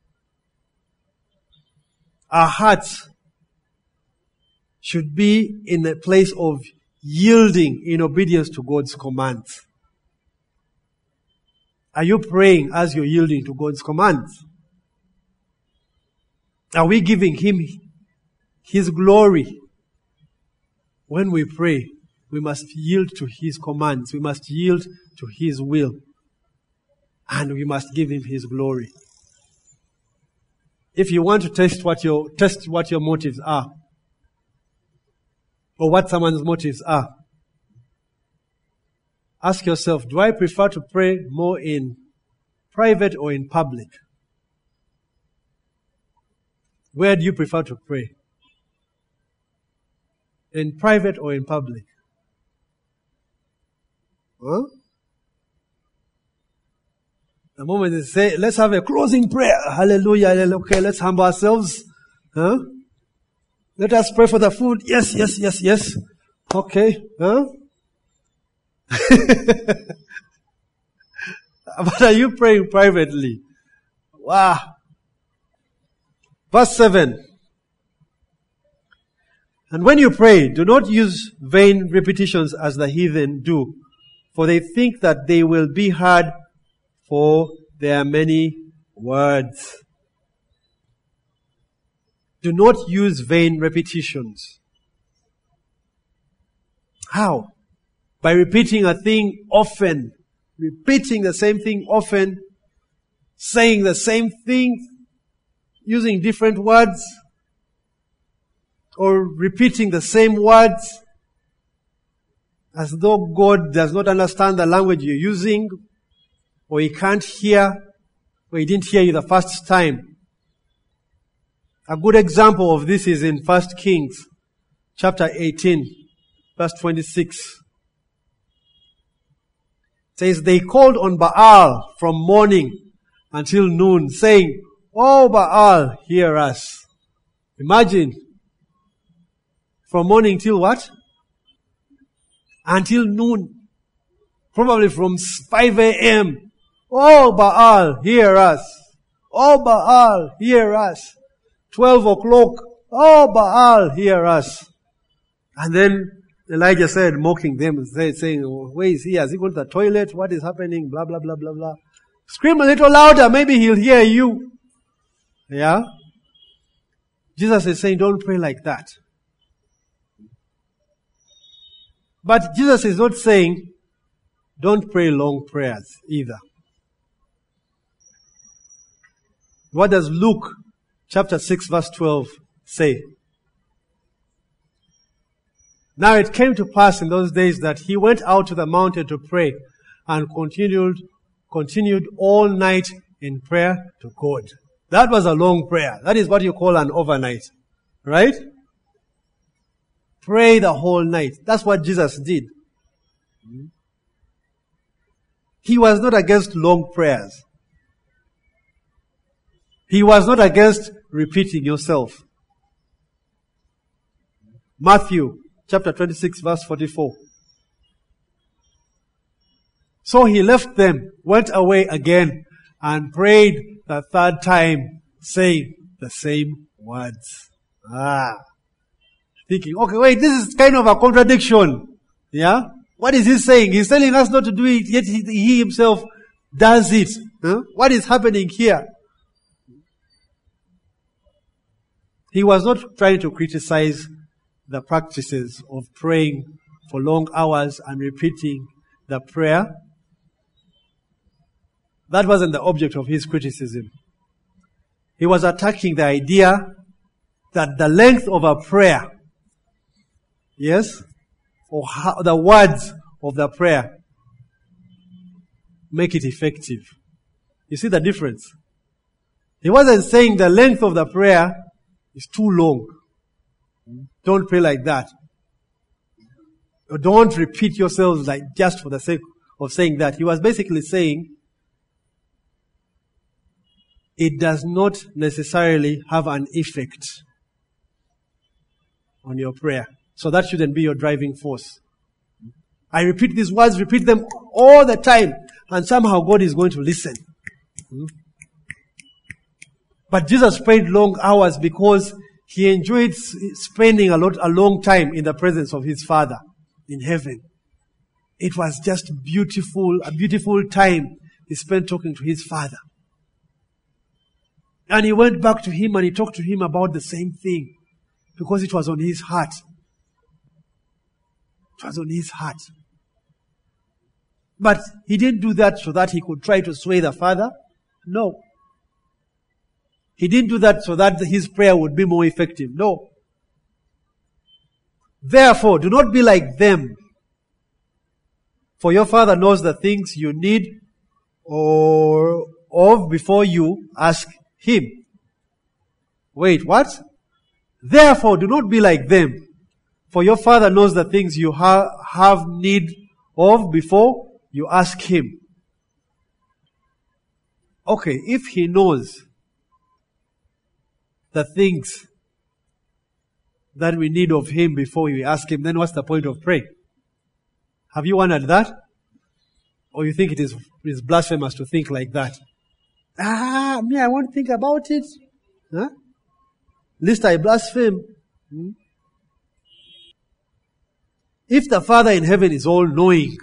Our hearts should be in a place of yielding in obedience to God's commands. Are you praying as you're yielding to God's commands? Are we giving Him His glory? When we pray, we must yield to His commands. We must yield to His will. And we must give Him His glory. If you want to test what your, test what your motives are, or what someone's motives are, ask yourself, do I prefer to pray more in private or in public? Where do you prefer to pray? In private or in public? Huh? The moment they say, let's have a closing prayer. Hallelujah. Okay, let's humble ourselves. Huh? Let us pray for the food. Yes, yes, yes, yes. Okay. Huh? But are you praying privately? Wow. Verse seven. And when you pray, do not use vain repetitions as the heathen do, for they think that they will be heard for their many words. Do not use vain repetitions. How? By repeating a thing often, repeating the same thing often, saying the same thing, using different words, or repeating the same words, as though God does not understand the language you're using, or He can't hear, or He didn't hear you the first time. A good example of this is in First Kings, chapter eighteen, verse twenty-six. It says, they called on Baal from morning until noon, saying, "Oh Baal, hear us." Imagine. From morning till what? Until noon. Probably from five a.m. "Oh Baal, hear us." "Oh Baal, hear us." Twelve o'clock. "Oh Baal, hear us." And then Elijah said, mocking them, saying, "Where is he? Has he gone to the toilet? What is happening? Blah, blah, blah, blah, blah." Scream a little louder. Maybe he'll hear you. Yeah? Jesus is saying, don't pray like that. But Jesus is not saying, don't pray long prayers either. What does Luke chapter six verse twelve say? Now it came to pass in those days that he went out to the mountain to pray and continued, continued all night in prayer to God. That was a long prayer. That is what you call an overnight. Right? Pray the whole night. That's what Jesus did. He was not against long prayers. He was not against repeating yourself. Matthew chapter twenty-six verse forty-four. So he left them, went away again, and prayed the third time, saying the same words. Ah. Thinking, okay, wait, this is kind of a contradiction. Yeah? What is he saying? He's telling us not to do it, yet he, he himself does it. Huh? What is happening here? He was not trying to criticize the practices of praying for long hours and repeating the prayer. That wasn't the object of his criticism. He was attacking the idea that the length of a prayer, yes, or how the words of the prayer make it effective. You see the difference? He wasn't saying the length of the prayer is too long. Don't pray like that. Or don't repeat yourselves like just for the sake of saying that. He was basically saying it does not necessarily have an effect on your prayer. So that shouldn't be your driving force. I repeat these words, repeat them all the time, and somehow God is going to listen. But Jesus prayed long hours because he enjoyed spending a lot, a long time in the presence of his Father in heaven. It was just beautiful, a beautiful time he spent talking to his Father. And he went back to him and he talked to him about the same thing because it was on his heart. It was on his heart. But he didn't do that so that he could try to sway the Father. No. He didn't do that so that his prayer would be more effective. No. Therefore, do not be like them. For your Father knows the things you need or of before you ask him. Wait, what? Therefore, do not be like them. For your Father knows the things you ha- have need of before you ask him. Okay, if he knows the things that we need of him before we ask him, then what's the point of praying? Have you wondered that? Or you think it is, it is blasphemous to think like that? Ah, me, I won't think about it. Huh? Lest I blaspheme. Hmm? If the Father in heaven is all-knowing,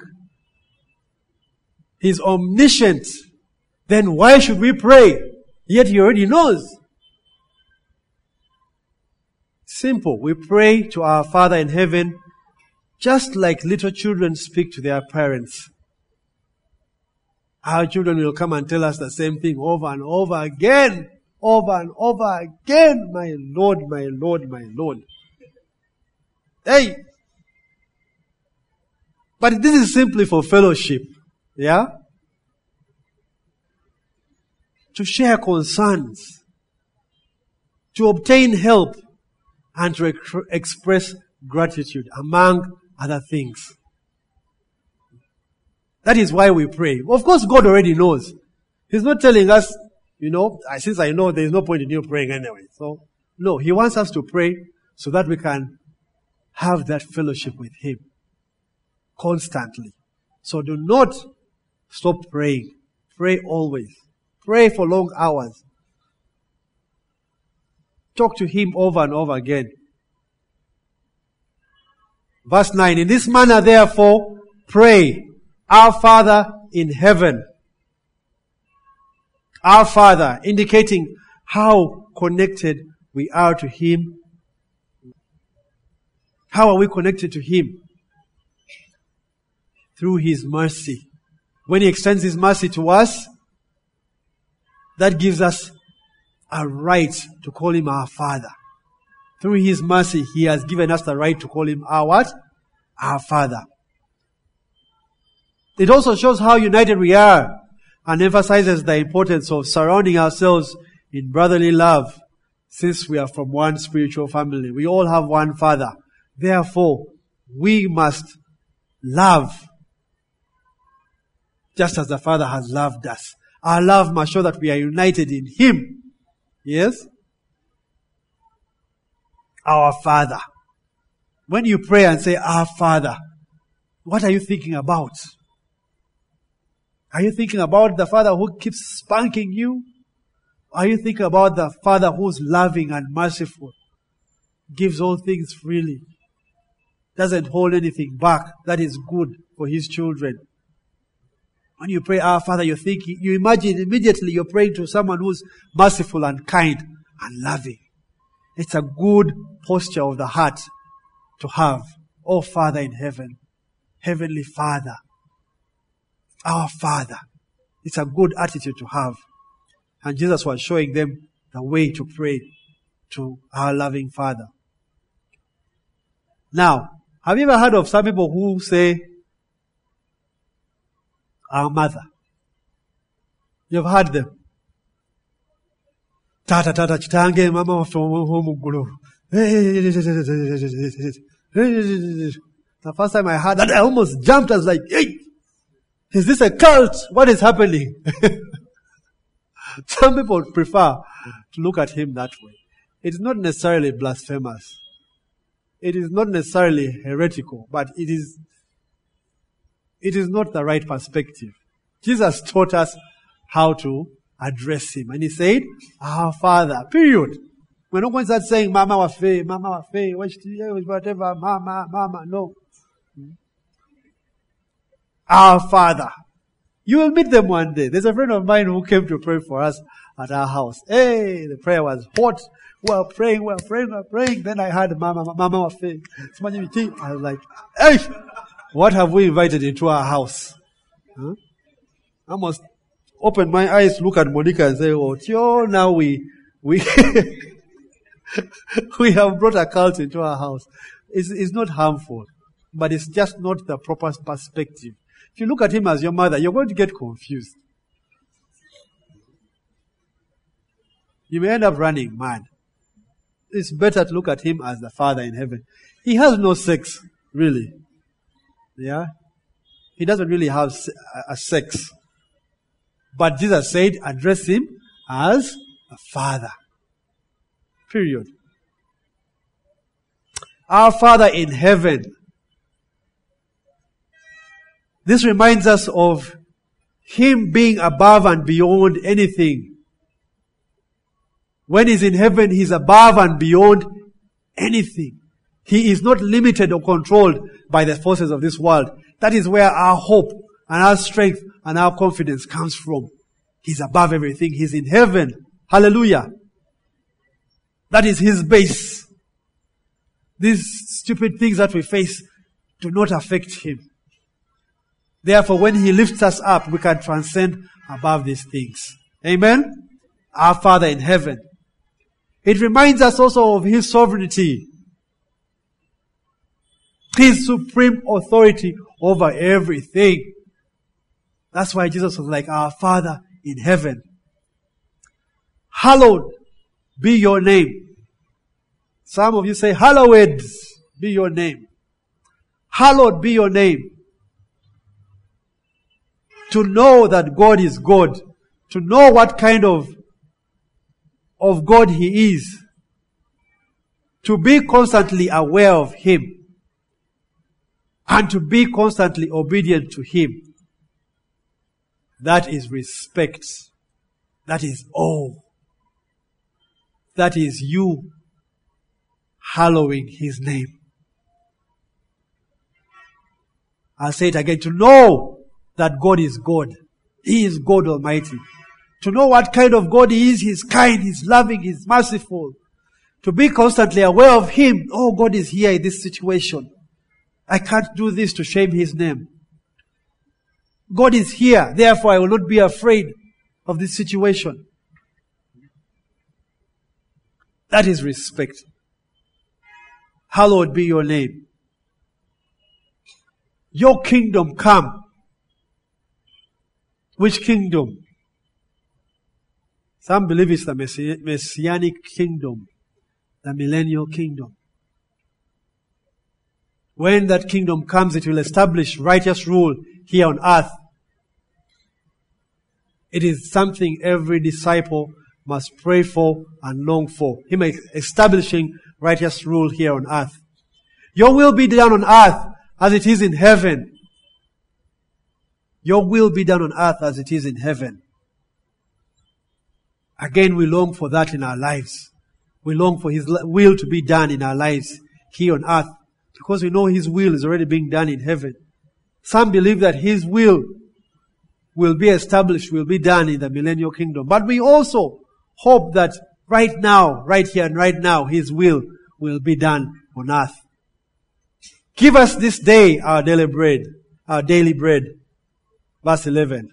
he's omniscient, then why should we pray? Yet he already knows. Simple. We pray to our Father in heaven just like little children speak to their parents. Our children will come and tell us the same thing over and over again. Over and over again. My Lord, my Lord, my Lord. Hey! But this is simply for fellowship. Yeah? To share concerns. To obtain help. And to ex- express gratitude, among other things. That is why we pray. Of course, God already knows. He's not telling us, you know, since I know there's no point in you praying anyway. So, no, He wants us to pray so that we can have that fellowship with Him constantly. So do not stop praying. Pray always. Pray for long hours. Talk to Him over and over again. Verse nine, in this manner therefore, pray, our Father in heaven. Our Father, indicating how connected we are to Him. How are we connected to Him? Through His mercy. When He extends His mercy to us, that gives us a right to call Him our Father. Through His mercy, He has given us the right to call Him our what? Our Father. It also shows how united we are and emphasizes the importance of surrounding ourselves in brotherly love, since we are from one spiritual family. We all have one Father. Therefore, we must love just as the Father has loved us. Our love must show that we are united in Him. Yes? Our Father. When you pray and say, Our Father, what are you thinking about? Are you thinking about the Father who keeps spanking you? Are you thinking about the Father who's loving and merciful, gives all things freely, doesn't hold anything back, that is good for His children? When you pray, Our Father, you're thinking, you imagine immediately you're praying to someone who's merciful and kind and loving. It's a good posture of the heart to have. Oh, Father in heaven, Heavenly Father, our Father. It's a good attitude to have. And Jesus was showing them the way to pray to our loving Father. Now, have you ever heard of some people who say, Our Mother? You've heard them. Tata tata chitange mama wafumugulu. The first time I heard that, I almost jumped. I was like, hey, is this a cult? What is happening? Some people prefer to look at him that way. It is not necessarily blasphemous. It is not necessarily heretical, but it is, it is not the right perspective. Jesus taught us how to address Him. And He said, Our Father, period. We're not going to start saying, Mama wafe, Mama wafe, whatever, Mama, Mama, no. Our Father. You will meet them one day. There's a friend of mine who came to pray for us at our house. Hey, the prayer was hot. We were praying, we were praying, we were praying. Then I heard Mama, Mama wafe. I was like, hey, what have we invited into our house? Huh? I must open my eyes, look at Monica and say, oh, Tio, now we, we, we have brought a cult into our house. It's, it's not harmful, but it's just not the proper perspective. If you look at him as your mother, you're going to get confused. You may end up running mad. It's better to look at him as the Father in heaven. He has no sex, really. Yeah? He doesn't really have a sex. But Jesus said, address Him as a Father. Period. Our Father in heaven. This reminds us of Him being above and beyond anything. When He's in heaven, He's above and beyond anything. He is not limited or controlled by the forces of this world. That is where our hope and our strength and our confidence comes from. He's above everything. He's in heaven. Hallelujah. That is His base. These stupid things that we face do not affect Him. Therefore, when He lifts us up, we can transcend above these things. Amen? Our Father in heaven. It reminds us also of His sovereignty. His supreme authority over everything. That's why Jesus was like, Our Father in heaven. Hallowed be your name. Some of you say, hallowed be your name. Hallowed be your name. To know that God is God. To know what kind of, of God He is. To be constantly aware of Him. And to be constantly obedient to Him. That is respect. That is awe. That is you hallowing His name. I'll say it again. To know that God is God. He is God Almighty. To know what kind of God He is. He's kind, He's loving, He's merciful. To be constantly aware of Him. Oh, God is here in this situation. I can't do this to shame His name. God is here, therefore I will not be afraid of this situation. That is respect. Hallowed be your name. Your kingdom come. Which kingdom? Some believe it's the messi- messianic kingdom, the millennial kingdom. When that kingdom comes, it will establish righteous rule here on earth. It is something every disciple must pray for and long for. Him establishing righteous rule here on earth. Your will be done on earth as it is in heaven. Your will be done on earth as it is in heaven. Again, we long for that in our lives. We long for His will to be done in our lives here on earth, because we know His will is already being done in heaven. Some believe that His will will be established, will be done in the millennial kingdom. But we also hope that right now, right here and right now, His will will be done on earth. Give us this day our daily bread, our daily bread. Verse eleven.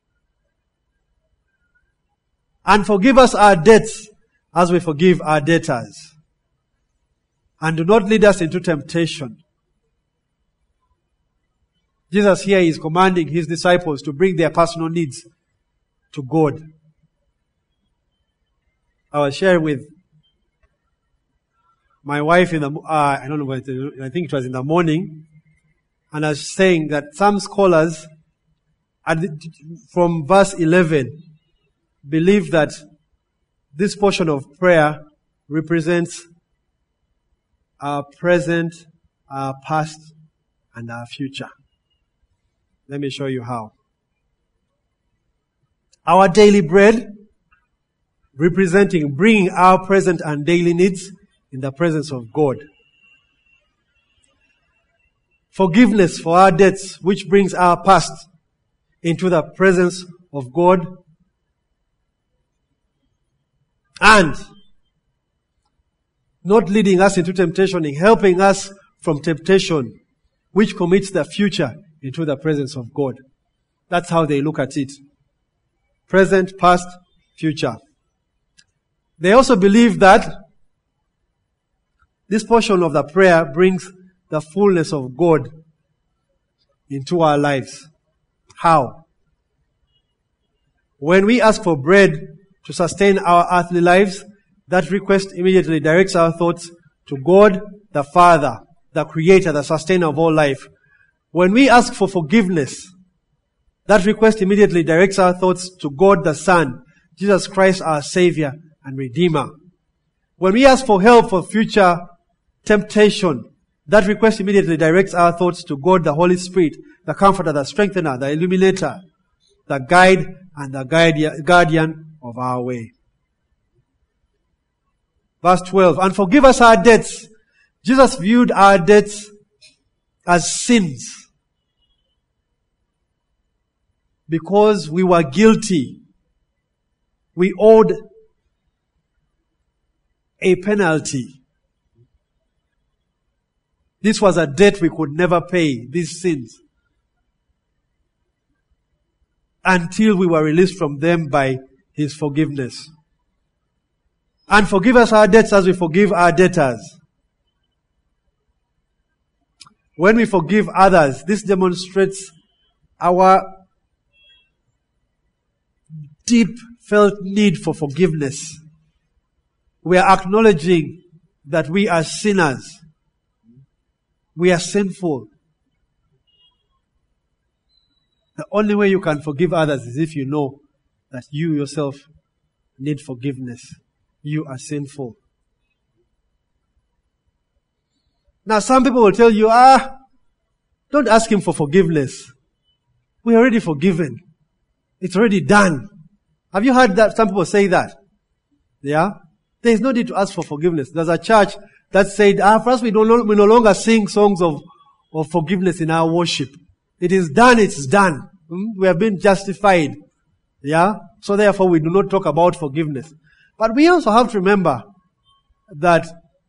And forgive us our debts as we forgive our debtors. And do not lead us into temptation. Jesus here is commanding His disciples to bring their personal needs to God. I was sharing with my wife in the, uh, I don't know what, I think it was in the morning, and I was saying that some scholars from verse eleven believe that this portion of prayer represents our present, our past, and our future. Let me show you how. Our daily bread, representing bringing our present and daily needs in the presence of God. Forgiveness for our debts, which brings our past into the presence of God. And not leading us into temptation, helping us from temptation, which commits the future into the presence of God. That's how they look at it. Present, past, future. They also believe that this portion of the prayer brings the fullness of God into our lives. How? When we ask for bread to sustain our earthly lives, that request immediately directs our thoughts to God the Father, the Creator, the Sustainer of all life. When we ask for forgiveness, that request immediately directs our thoughts to God the Son, Jesus Christ our Savior and Redeemer. When we ask for help for future temptation, that request immediately directs our thoughts to God the Holy Spirit, the Comforter, the Strengthener, the Illuminator, the Guide and the Guardian of our way. Verse twelve, and forgive us our debts. Jesus viewed our debts as sins because we were guilty. We owed a penalty. This was a debt we could never pay, these sins, until we were released from them by His forgiveness. And forgive us our debts as we forgive our debtors. When we forgive others, this demonstrates our deep felt need for forgiveness. We are acknowledging that we are sinners. We are sinful. The only way you can forgive others is if you know that you yourself need forgiveness. You are sinful. Now some people will tell you, ah, don't ask Him for forgiveness. We're already forgiven. It's already done. Have you heard that? Some people say that. Yeah? There is no need to ask for forgiveness. There's a church that said, ah, for us we, don't, we no longer sing songs of, of forgiveness in our worship. It is done, it's done. Hmm? We have been justified. Yeah? So therefore we do not talk about forgiveness. But we also have to remember that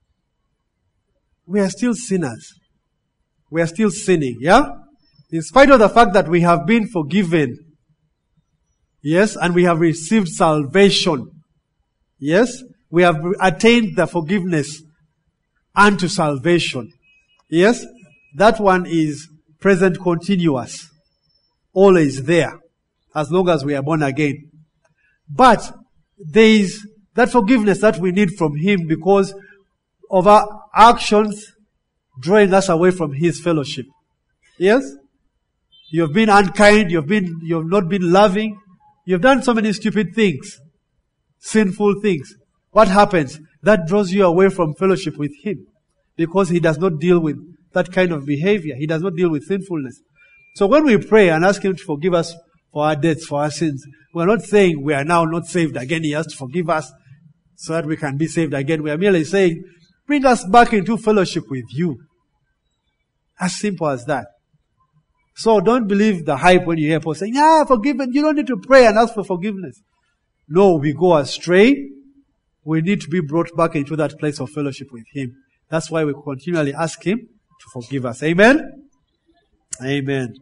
we are still sinners. We are still sinning, yeah? In spite of the fact that we have been forgiven, yes, and we have received salvation, yes, we have attained the forgiveness unto salvation, yes, that one is present continuous, always there, as long as we are born again. But there is that forgiveness that we need from Him because of our actions drawing us away from His fellowship. Yes? You have been unkind, you have been, you have not been loving, You've done so many stupid things, sinful things. What happens? That draws you away from fellowship with Him, because He does not deal with that kind of behavior. He does not deal with sinfulness. So when we pray and ask Him to forgive us for our debts, for our sins, we're not saying we are now not saved again. He has to forgive us so that we can be saved again. We are merely saying, bring us back into fellowship with You. As simple as that. So don't believe the hype when you hear people saying, yeah, forgiven. You don't need to pray and ask for forgiveness. No, we go astray. We need to be brought back into that place of fellowship with Him. That's why we continually ask Him to forgive us. Amen? Amen.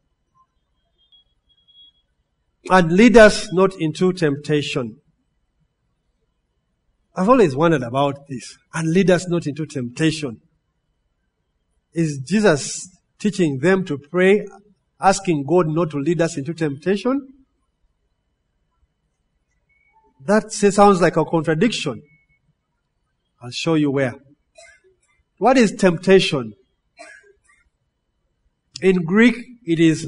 And lead us not into temptation. I've always wondered about this. And lead us not into temptation. Is Jesus teaching them to pray, asking God not to lead us into temptation? That sounds like a contradiction. I'll show you where. What is temptation? In Greek, it is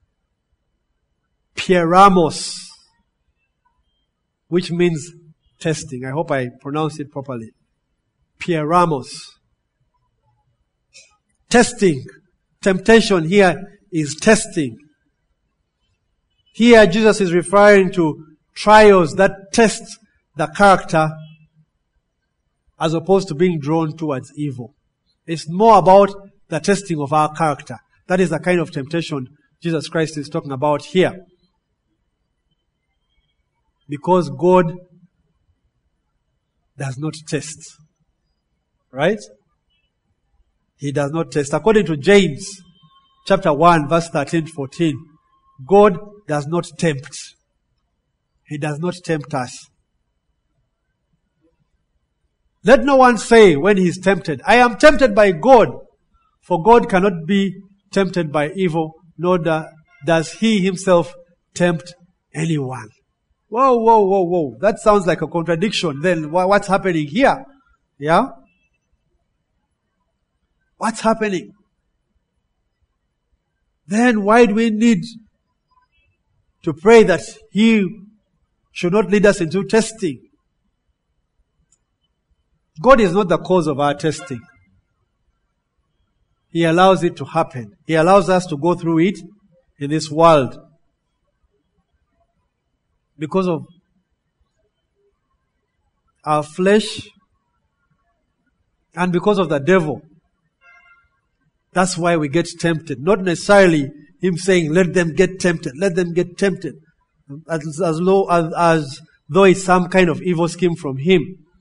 pieramos, which means testing. I hope I pronounced it properly. Pieramos. Testing. Temptation here is testing. Here Jesus is referring to trials that test the character as opposed to being drawn towards evil. It's more about the testing of our character. That is the kind of temptation Jesus Christ is talking about here. Because God does not test. Right? He does not test. According to James chapter one, verse thirteen to fourteen, God does not tempt. He does not tempt us. Let no one say when he is tempted, I am tempted by God, for God cannot be tempted by evil, nor does He Himself tempt anyone. Whoa, whoa, whoa, whoa. That sounds like a contradiction. Then what's happening here? Yeah? What's happening? Then why do we need to pray that He should not lead us into testing? God is not the cause of our testing. He allows it to happen. He allows us to go through it in this world because of our flesh and because of the devil. That's why we get tempted. Not necessarily Him saying, let them get tempted, let them get tempted. As, as, low, as, as though it's some kind of evil scheme from Him.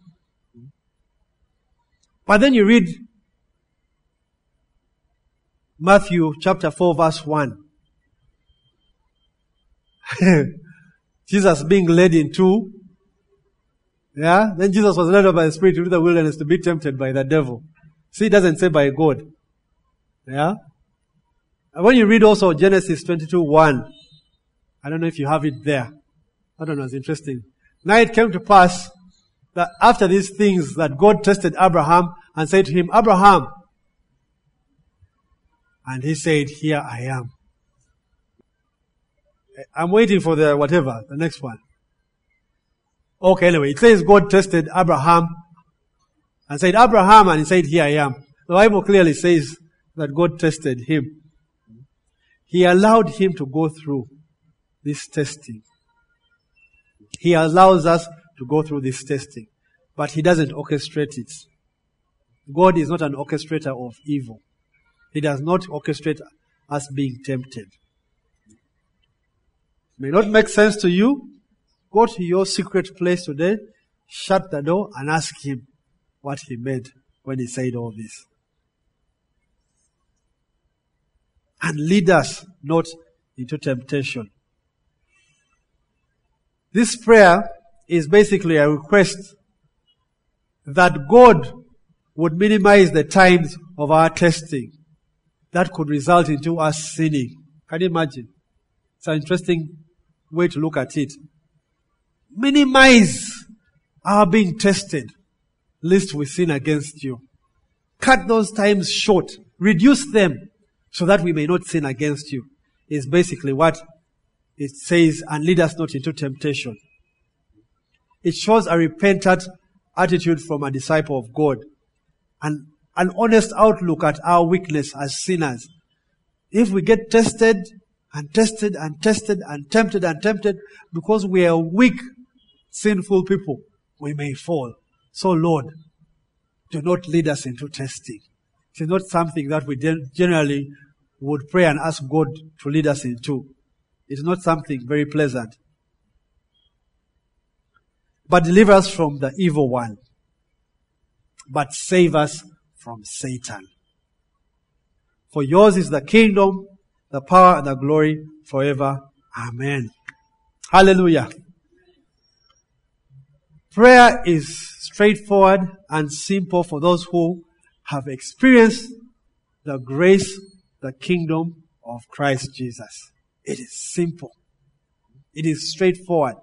But then you read Matthew chapter four verse one. Jesus being led into, yeah, then Jesus was led by the Spirit into the wilderness to be tempted by the devil. See, it doesn't say by God. Yeah? And when you read also Genesis twenty-two one, I don't know if you have it there. I don't know, it's interesting. Now it came to pass that after these things that God tested Abraham and said to him, Abraham. And he said, here I am. I'm waiting for the whatever, the next one. Okay, anyway, it says God tested Abraham and said, Abraham, and he said, here I am. The Bible clearly says that God tested him. He allowed him to go through this testing. He allows us to go through this testing, but He doesn't orchestrate it. God is not an orchestrator of evil. He does not orchestrate us being tempted. May not make sense to you. Go to your secret place today, shut the door, and ask Him what He meant when He said all this. And lead us not into temptation. This prayer is basically a request that God would minimize the times of our testing that could result into us sinning. Can you imagine? It's an interesting way to look at it. Minimize our being tested, lest we sin against You. Cut those times short. Reduce them so that we may not sin against You, is basically what it says, and lead us not into temptation. It shows a repentant attitude from a disciple of God, and an honest outlook at our weakness as sinners. If we get tested and tested and tested and tempted and tempted because we are weak, sinful people, we may fall. So Lord, do not lead us into testing. It is not something that we generally would pray and ask God to lead us into. It is not something very pleasant. But deliver us from the evil one. But save us from Satan. For yours is the kingdom, the power, and the glory forever. Amen. Hallelujah. Prayer is straightforward and simple for those who have experienced the grace, the kingdom of Christ Jesus. It is simple. It is straightforward.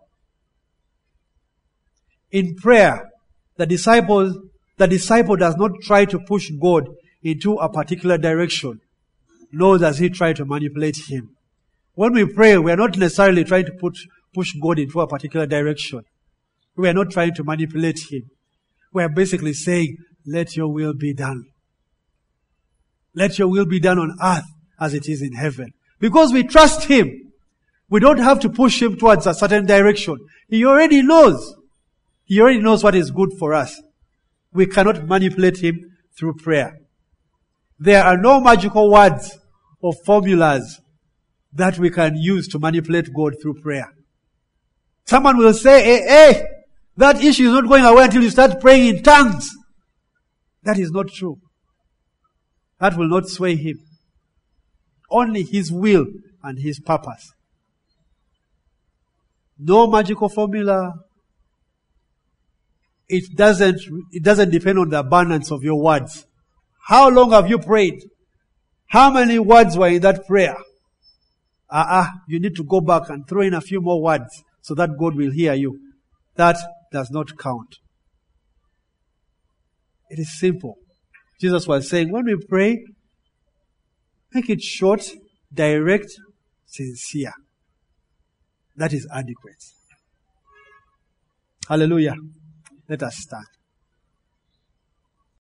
In prayer, the disciple, the disciple does not try to push God into a particular direction, nor does he try to manipulate him. When we pray, we are not necessarily trying to push, push God into a particular direction. We are not trying to manipulate him. We are basically saying, let your will be done. Let your will be done on earth as it is in heaven. Because we trust him. We don't have to push him towards a certain direction. He already knows. He already knows what is good for us. We cannot manipulate him through prayer. There are no magical words or formulas that we can use to manipulate God through prayer. Someone will say, hey, hey, that issue is not going away until you start praying in tongues. That is not true. That will not sway him. Only his will and his purpose. No magical formula. It doesn't, it doesn't depend on the abundance of your words. How long have you prayed? How many words were in that prayer? Ah, uh-uh, you need to go back and throw in a few more words so that God will hear you. That does not count. It is simple. Jesus was saying, when we pray, make it short, direct, sincere. That is adequate. Hallelujah. Let us stand.